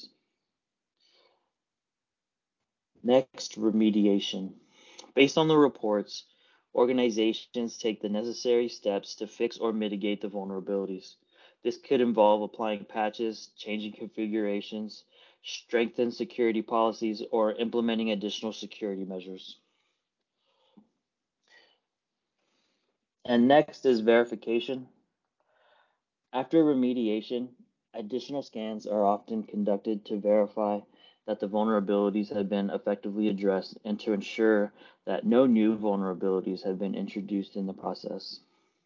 Next, remediation. Based on the reports, organizations take the necessary steps to fix or mitigate the vulnerabilities. This could involve applying patches, changing configurations, strengthen security policies, or implementing additional security measures. And next is verification. After remediation, additional scans are often conducted to verify that the vulnerabilities have been effectively addressed and to ensure that no new vulnerabilities have been introduced in the process.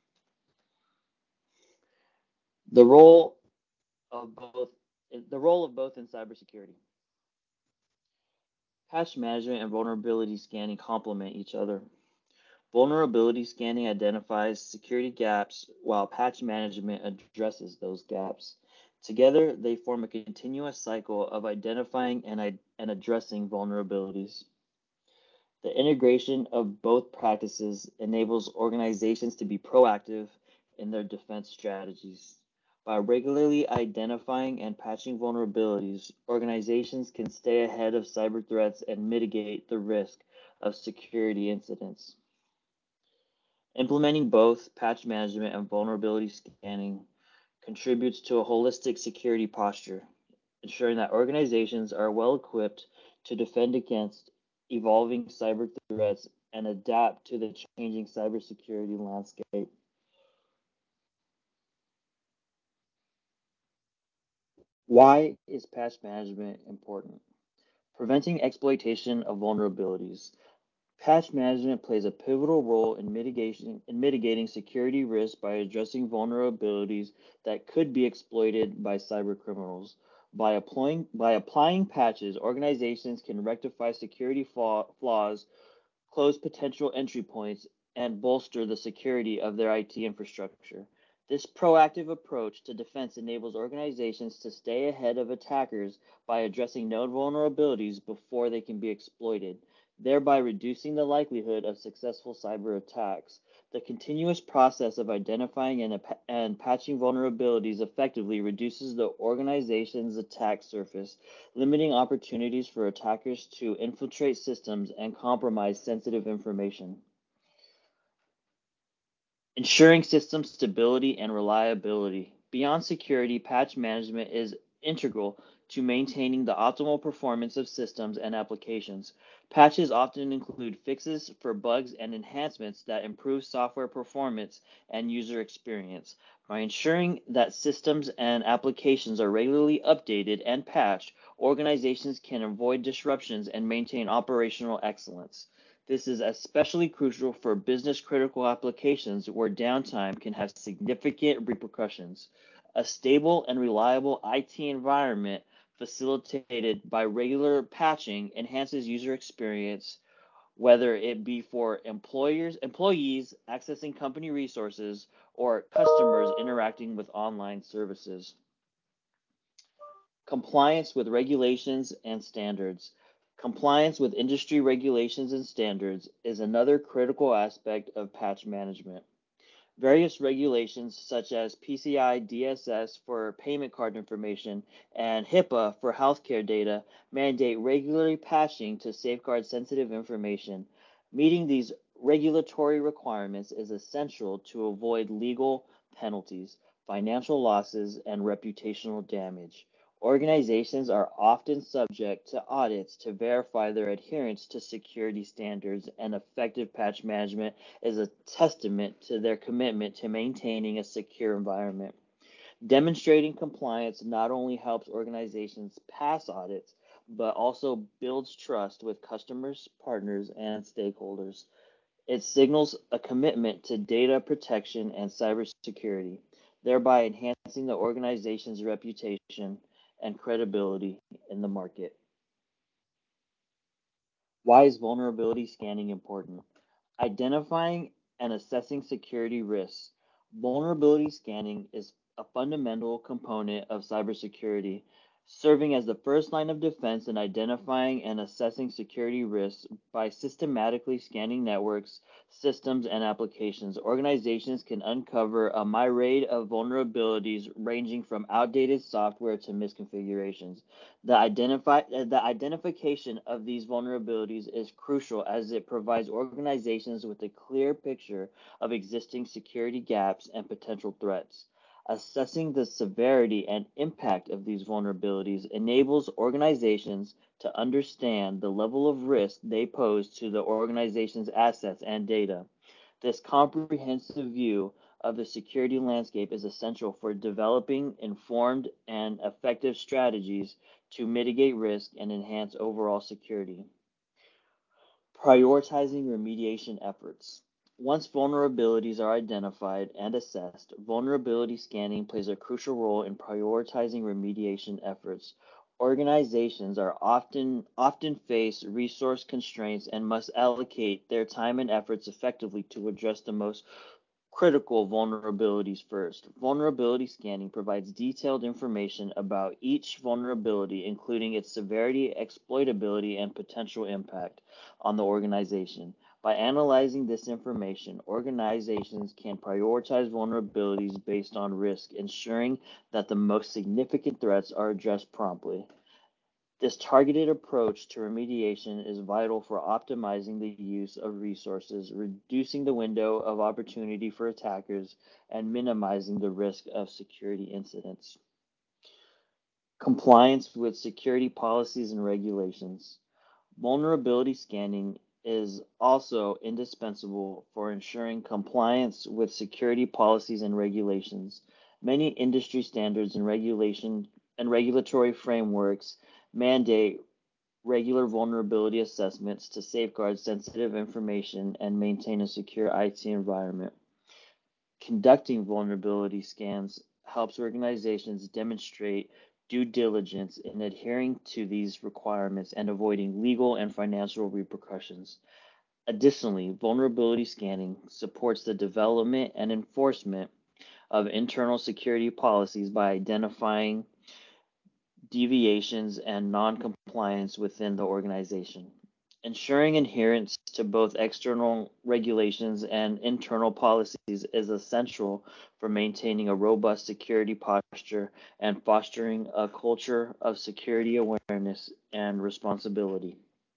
The role of both, the role of both in cybersecurity. Patch management and vulnerability scanning complement each other. Vulnerability scanning identifies security gaps while patch management addresses those gaps. Together, they form a continuous cycle of identifying and, and addressing vulnerabilities. The integration of both practices enables organizations to be proactive in their defense strategies. By regularly identifying and patching vulnerabilities, organizations can stay ahead of cyber threats and mitigate the risk of security incidents. Implementing both patch management and vulnerability scanning contributes to a holistic security posture, ensuring that organizations are well equipped to defend against evolving cyber threats and adapt to the changing cybersecurity landscape. Why is patch management important? Preventing exploitation of vulnerabilities. Patch management plays a pivotal role in mitigation in mitigating security risks by addressing vulnerabilities that could be exploited by cybercriminals. By applying by applying patches, organizations can rectify security flaw, flaws, close potential entry points, and bolster the security of their I T infrastructure. This proactive approach to defense enables organizations to stay ahead of attackers by addressing known vulnerabilities before they can be exploited, thereby reducing the likelihood of successful cyber attacks. The continuous process of identifying and, and patching vulnerabilities effectively reduces the organization's attack surface, limiting opportunities for attackers to infiltrate systems and compromise sensitive information. Ensuring system stability and reliability. Beyond security, patch management is integral to maintaining the optimal performance of systems and applications. Patches often include fixes for bugs and enhancements that improve software performance and user experience. By ensuring that systems and applications are regularly updated and patched, organizations can avoid disruptions and maintain operational excellence. This is especially crucial for business-critical applications where downtime can have significant repercussions. A stable and reliable I T environment facilitated by regular patching enhances user experience, whether it be for employers, employees accessing company resources or customers interacting with online services. Compliance with regulations and standards. Compliance with industry regulations and standards is another critical aspect of patch management. Various regulations such as P C I D S S for payment card information and HIPAA for healthcare data mandate regular patching to safeguard sensitive information. Meeting these regulatory requirements is essential to avoid legal penalties, financial losses, and reputational damage. Organizations are often subject to audits to verify their adherence to security standards, and effective patch management is a testament to their commitment to maintaining a secure environment. Demonstrating compliance not only helps organizations pass audits, but also builds trust with customers, partners, and stakeholders. It signals a commitment to data protection and cybersecurity, thereby enhancing the organization's reputation and credibility in the market. Why is vulnerability scanning important? Identifying and assessing security risks. Vulnerability scanning is a fundamental component of cybersecurity, serving as the first line of defense in identifying and assessing security risks by systematically scanning networks, systems, and applications. Organizations can uncover a myriad of vulnerabilities ranging from outdated software to misconfigurations. The, identify, the identification of these vulnerabilities is crucial as it provides organizations with a clear picture of existing security gaps and potential threats. Assessing the severity and impact of these vulnerabilities enables organizations to understand the level of risk they pose to the organization's assets and data. This comprehensive view of the security landscape is essential for developing informed and effective strategies to mitigate risk and enhance overall security. Prioritizing remediation efforts. Once vulnerabilities are identified and assessed, vulnerability scanning plays a crucial role in prioritizing remediation efforts. Organizations are often often face resource constraints and must allocate their time and efforts effectively to address the most critical vulnerabilities first. Vulnerability scanning provides detailed information about each vulnerability, including its severity, exploitability, and potential impact on the organization. By analyzing this information, organizations can prioritize vulnerabilities based on risk, ensuring that the most significant threats are addressed promptly. This targeted approach to remediation is vital for optimizing the use of resources, reducing the window of opportunity for attackers, and minimizing the risk of security incidents. Compliance with security policies and regulations. Vulnerability scanning is also indispensable for ensuring compliance with security policies and regulations. Many industry standards and regulation and regulatory frameworks mandate regular vulnerability assessments to safeguard sensitive information and maintain a secure I T environment. Conducting vulnerability scans helps organizations demonstrate due diligence in adhering to these requirements and avoiding legal and financial repercussions. Additionally, vulnerability scanning supports the development and enforcement of internal security policies by identifying deviations and non-compliance within the organization. Ensuring adherence to both external regulations and internal policies is essential for maintaining a robust security posture and fostering a culture of security awareness and responsibility.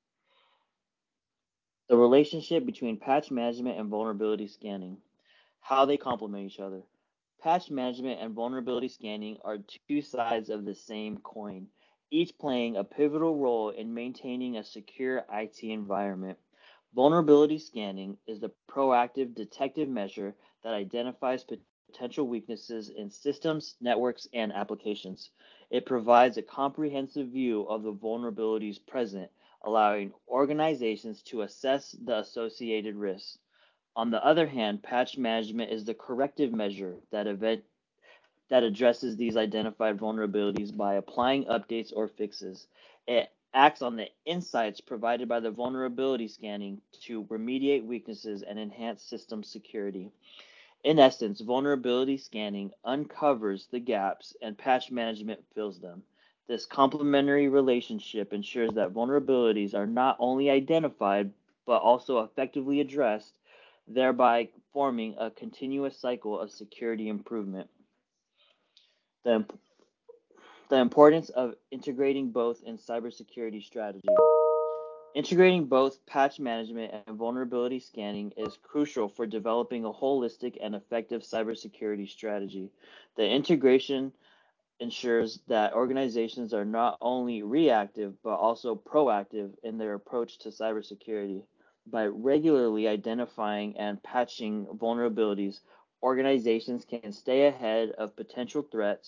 The relationship between patch management and vulnerability scanning, how they complement each other. Patch management and vulnerability scanning are two sides of the same coin, each playing a pivotal role in maintaining a secure I T environment. Vulnerability scanning is the proactive detective measure that identifies potential weaknesses in systems, networks, and applications. It provides a comprehensive view of the vulnerabilities present, allowing organizations to assess the associated risks. On the other hand, patch management is the corrective measure that event that addresses these identified vulnerabilities by applying updates or fixes. It acts on the insights provided by the vulnerability scanning to remediate weaknesses and enhance system security. In essence, vulnerability scanning uncovers the gaps and patch management fills them. This complementary relationship ensures that vulnerabilities are not only identified but also effectively addressed, thereby forming a continuous cycle of security improvement. The, the importance of integrating both in cybersecurity strategy. Integrating both patch management and vulnerability scanning is crucial for developing a holistic and effective cybersecurity strategy. The integration ensures that organizations are not only reactive but also proactive in their approach to cybersecurity. By regularly identifying and patching vulnerabilities, organizations can stay ahead of potential threats,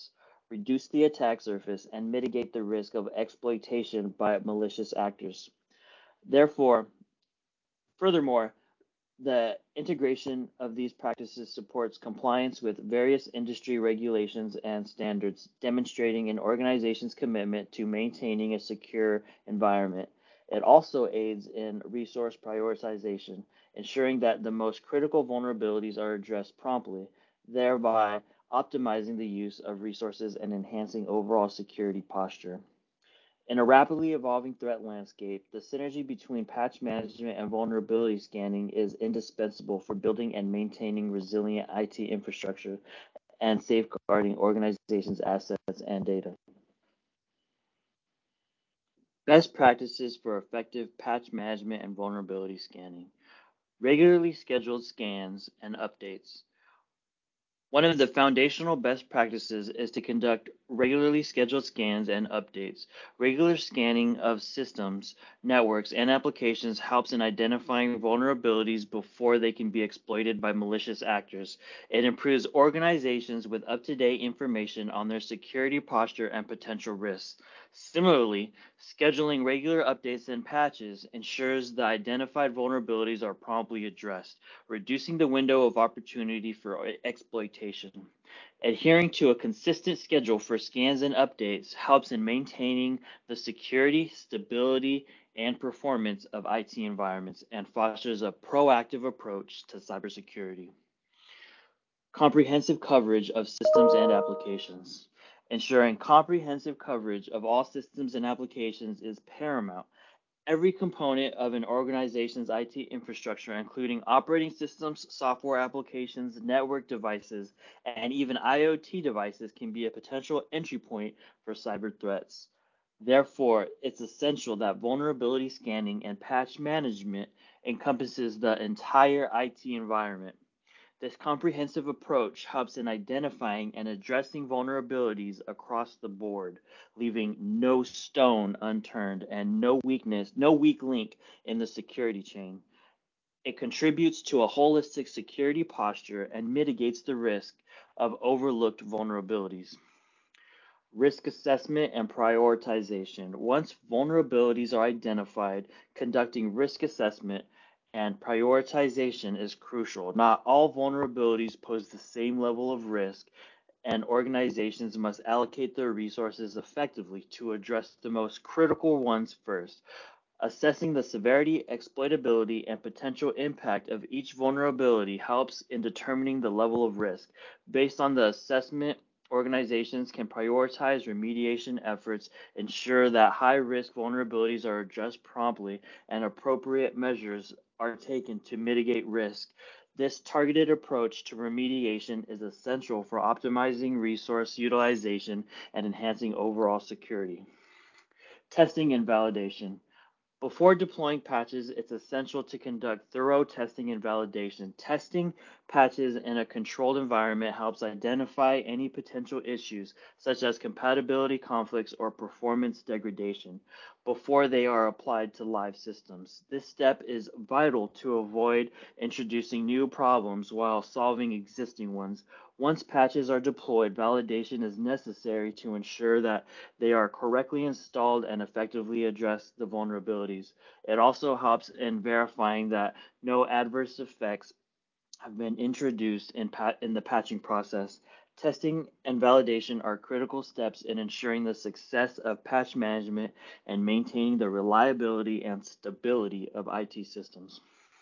reduce the attack surface, and mitigate the risk of exploitation by malicious actors. Therefore, furthermore, the integration of these practices supports compliance with various industry regulations and standards, demonstrating an organization's commitment to maintaining a secure environment. It also aids in resource prioritization, ensuring that the most critical vulnerabilities are addressed promptly, thereby optimizing the use of resources and enhancing overall security posture. In a rapidly evolving threat landscape, the synergy between patch management and vulnerability scanning is indispensable for building and maintaining resilient I T infrastructure and safeguarding organizations' assets and data. Best practices for effective patch management and vulnerability scanning. Regularly scheduled scans and updates. One of the foundational best practices is to conduct regularly scheduled scans and updates. Regular scanning of systems, networks, and applications helps in identifying vulnerabilities before they can be exploited by malicious actors. It improves organizations with up-to-date information on their security posture and potential risks. Similarly, scheduling regular updates and patches ensures the identified vulnerabilities are promptly addressed, reducing the window of opportunity for exploitation. Adhering to a consistent schedule for scans and updates helps in maintaining the security, stability, and performance of I T environments and fosters a proactive approach to cybersecurity. Comprehensive coverage of systems and applications. Ensuring comprehensive coverage of all systems and applications is paramount. Every component of an organization's I T infrastructure, including operating systems, software applications, network devices, and even IoT devices, can be a potential entry point for cyber threats. Therefore, it's essential that vulnerability scanning and patch management encompasses the entire I T environment. This comprehensive approach helps in identifying and addressing vulnerabilities across the board, leaving no stone unturned and no weakness, no weak link in the security chain. It contributes to a holistic security posture and mitigates the risk of overlooked vulnerabilities. Risk assessment and prioritization. Once vulnerabilities are identified, conducting risk assessment and prioritization is crucial. Not all vulnerabilities pose the same level of risk, and organizations must allocate their resources effectively to address the most critical ones first. Assessing the severity, exploitability, and potential impact of each vulnerability helps in determining the level of risk. Based on the assessment, organizations can prioritize remediation efforts, ensure that high-risk vulnerabilities are addressed promptly, and appropriate measures are taken to mitigate risk. This targeted approach to remediation is essential for optimizing resource utilization and enhancing overall security. Testing and validation. Before deploying patches, it's essential to conduct thorough testing and validation. Testing patches in a controlled environment helps identify any potential issues, such as compatibility conflicts or performance degradation, before they are applied to live systems. This step is vital to avoid introducing new problems while solving existing ones. Once patches are deployed, validation is necessary to ensure that they are correctly installed and effectively address the vulnerabilities. It also helps in verifying that no adverse effects have been introduced in, pat- in the patching process. Testing and validation are critical steps in ensuring the success of patch management and maintaining the reliability and stability of I T systems.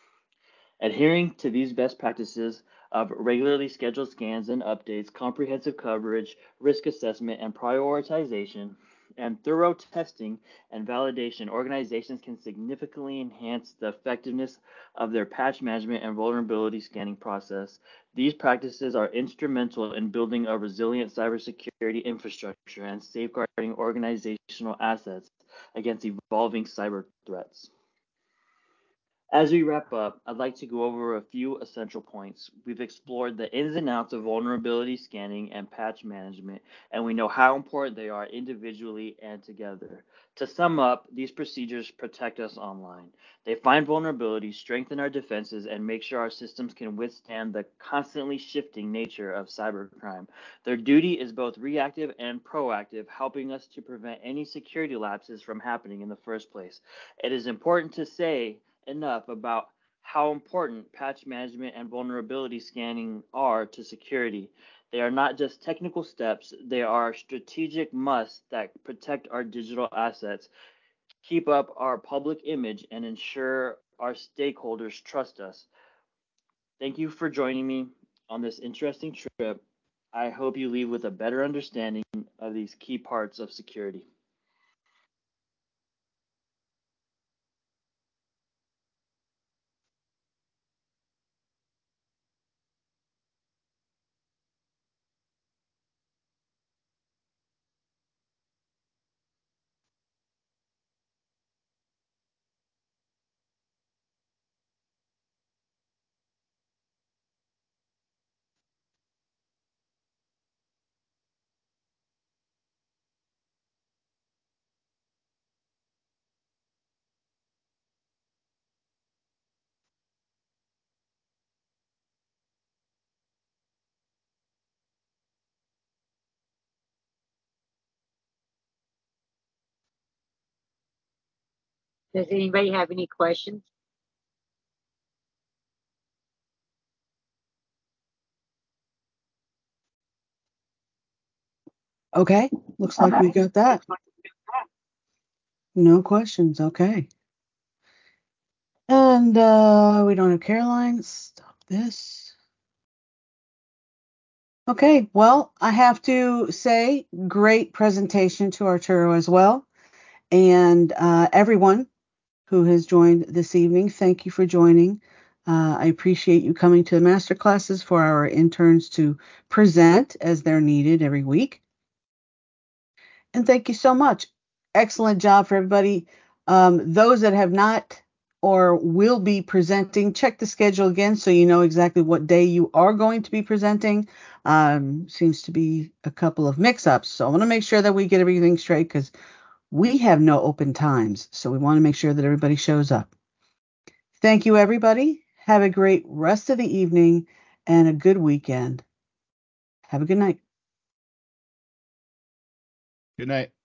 Adhering to these best practices of regularly scheduled scans and updates, comprehensive coverage, risk assessment, and prioritization, and thorough testing and validation, organizations can significantly enhance the effectiveness of their patch management and vulnerability scanning process. These practices are instrumental in building a resilient cybersecurity infrastructure and safeguarding organizational assets against evolving cyber threats. As we wrap up, I'd like to go over a few essential points. We've explored the ins and outs of vulnerability scanning and patch management, and we know how important they are individually and together. To sum up, these procedures protect us online. They find vulnerabilities, strengthen our defenses, and make sure our systems can withstand the constantly shifting nature of cybercrime. Their duty is both reactive and proactive, helping us to prevent any security lapses from happening in the first place. It is important to say enough about how important patch management and vulnerability scanning are to security. They are not just technical steps, they are strategic musts that protect our digital assets, keep up our public image, and ensure our stakeholders trust us. Thank you for joining me on this interesting trip. I hope you leave with a better understanding of these key parts of security. Does anybody have any questions? Okay, looks like we got that. No questions. Okay. And uh, we don't have Caroline. Stop this. Okay, well, I have to say, great presentation to Arturo as well. And uh, everyone who has joined this evening, thank you for joining. Uh, I appreciate you coming to the master classes for our interns to present as they're needed every week. And thank you so much. Excellent job for everybody. Um, those that have not or will be presenting, check the schedule again so you know exactly what day you are going to be presenting. Um, seems to be a couple of mix-ups. So I want to make sure that we get everything straight because we have no open times. So we want to make sure that everybody shows up. Thank you, everybody. Have a great rest of the evening and a good weekend. Have a good night. Good night.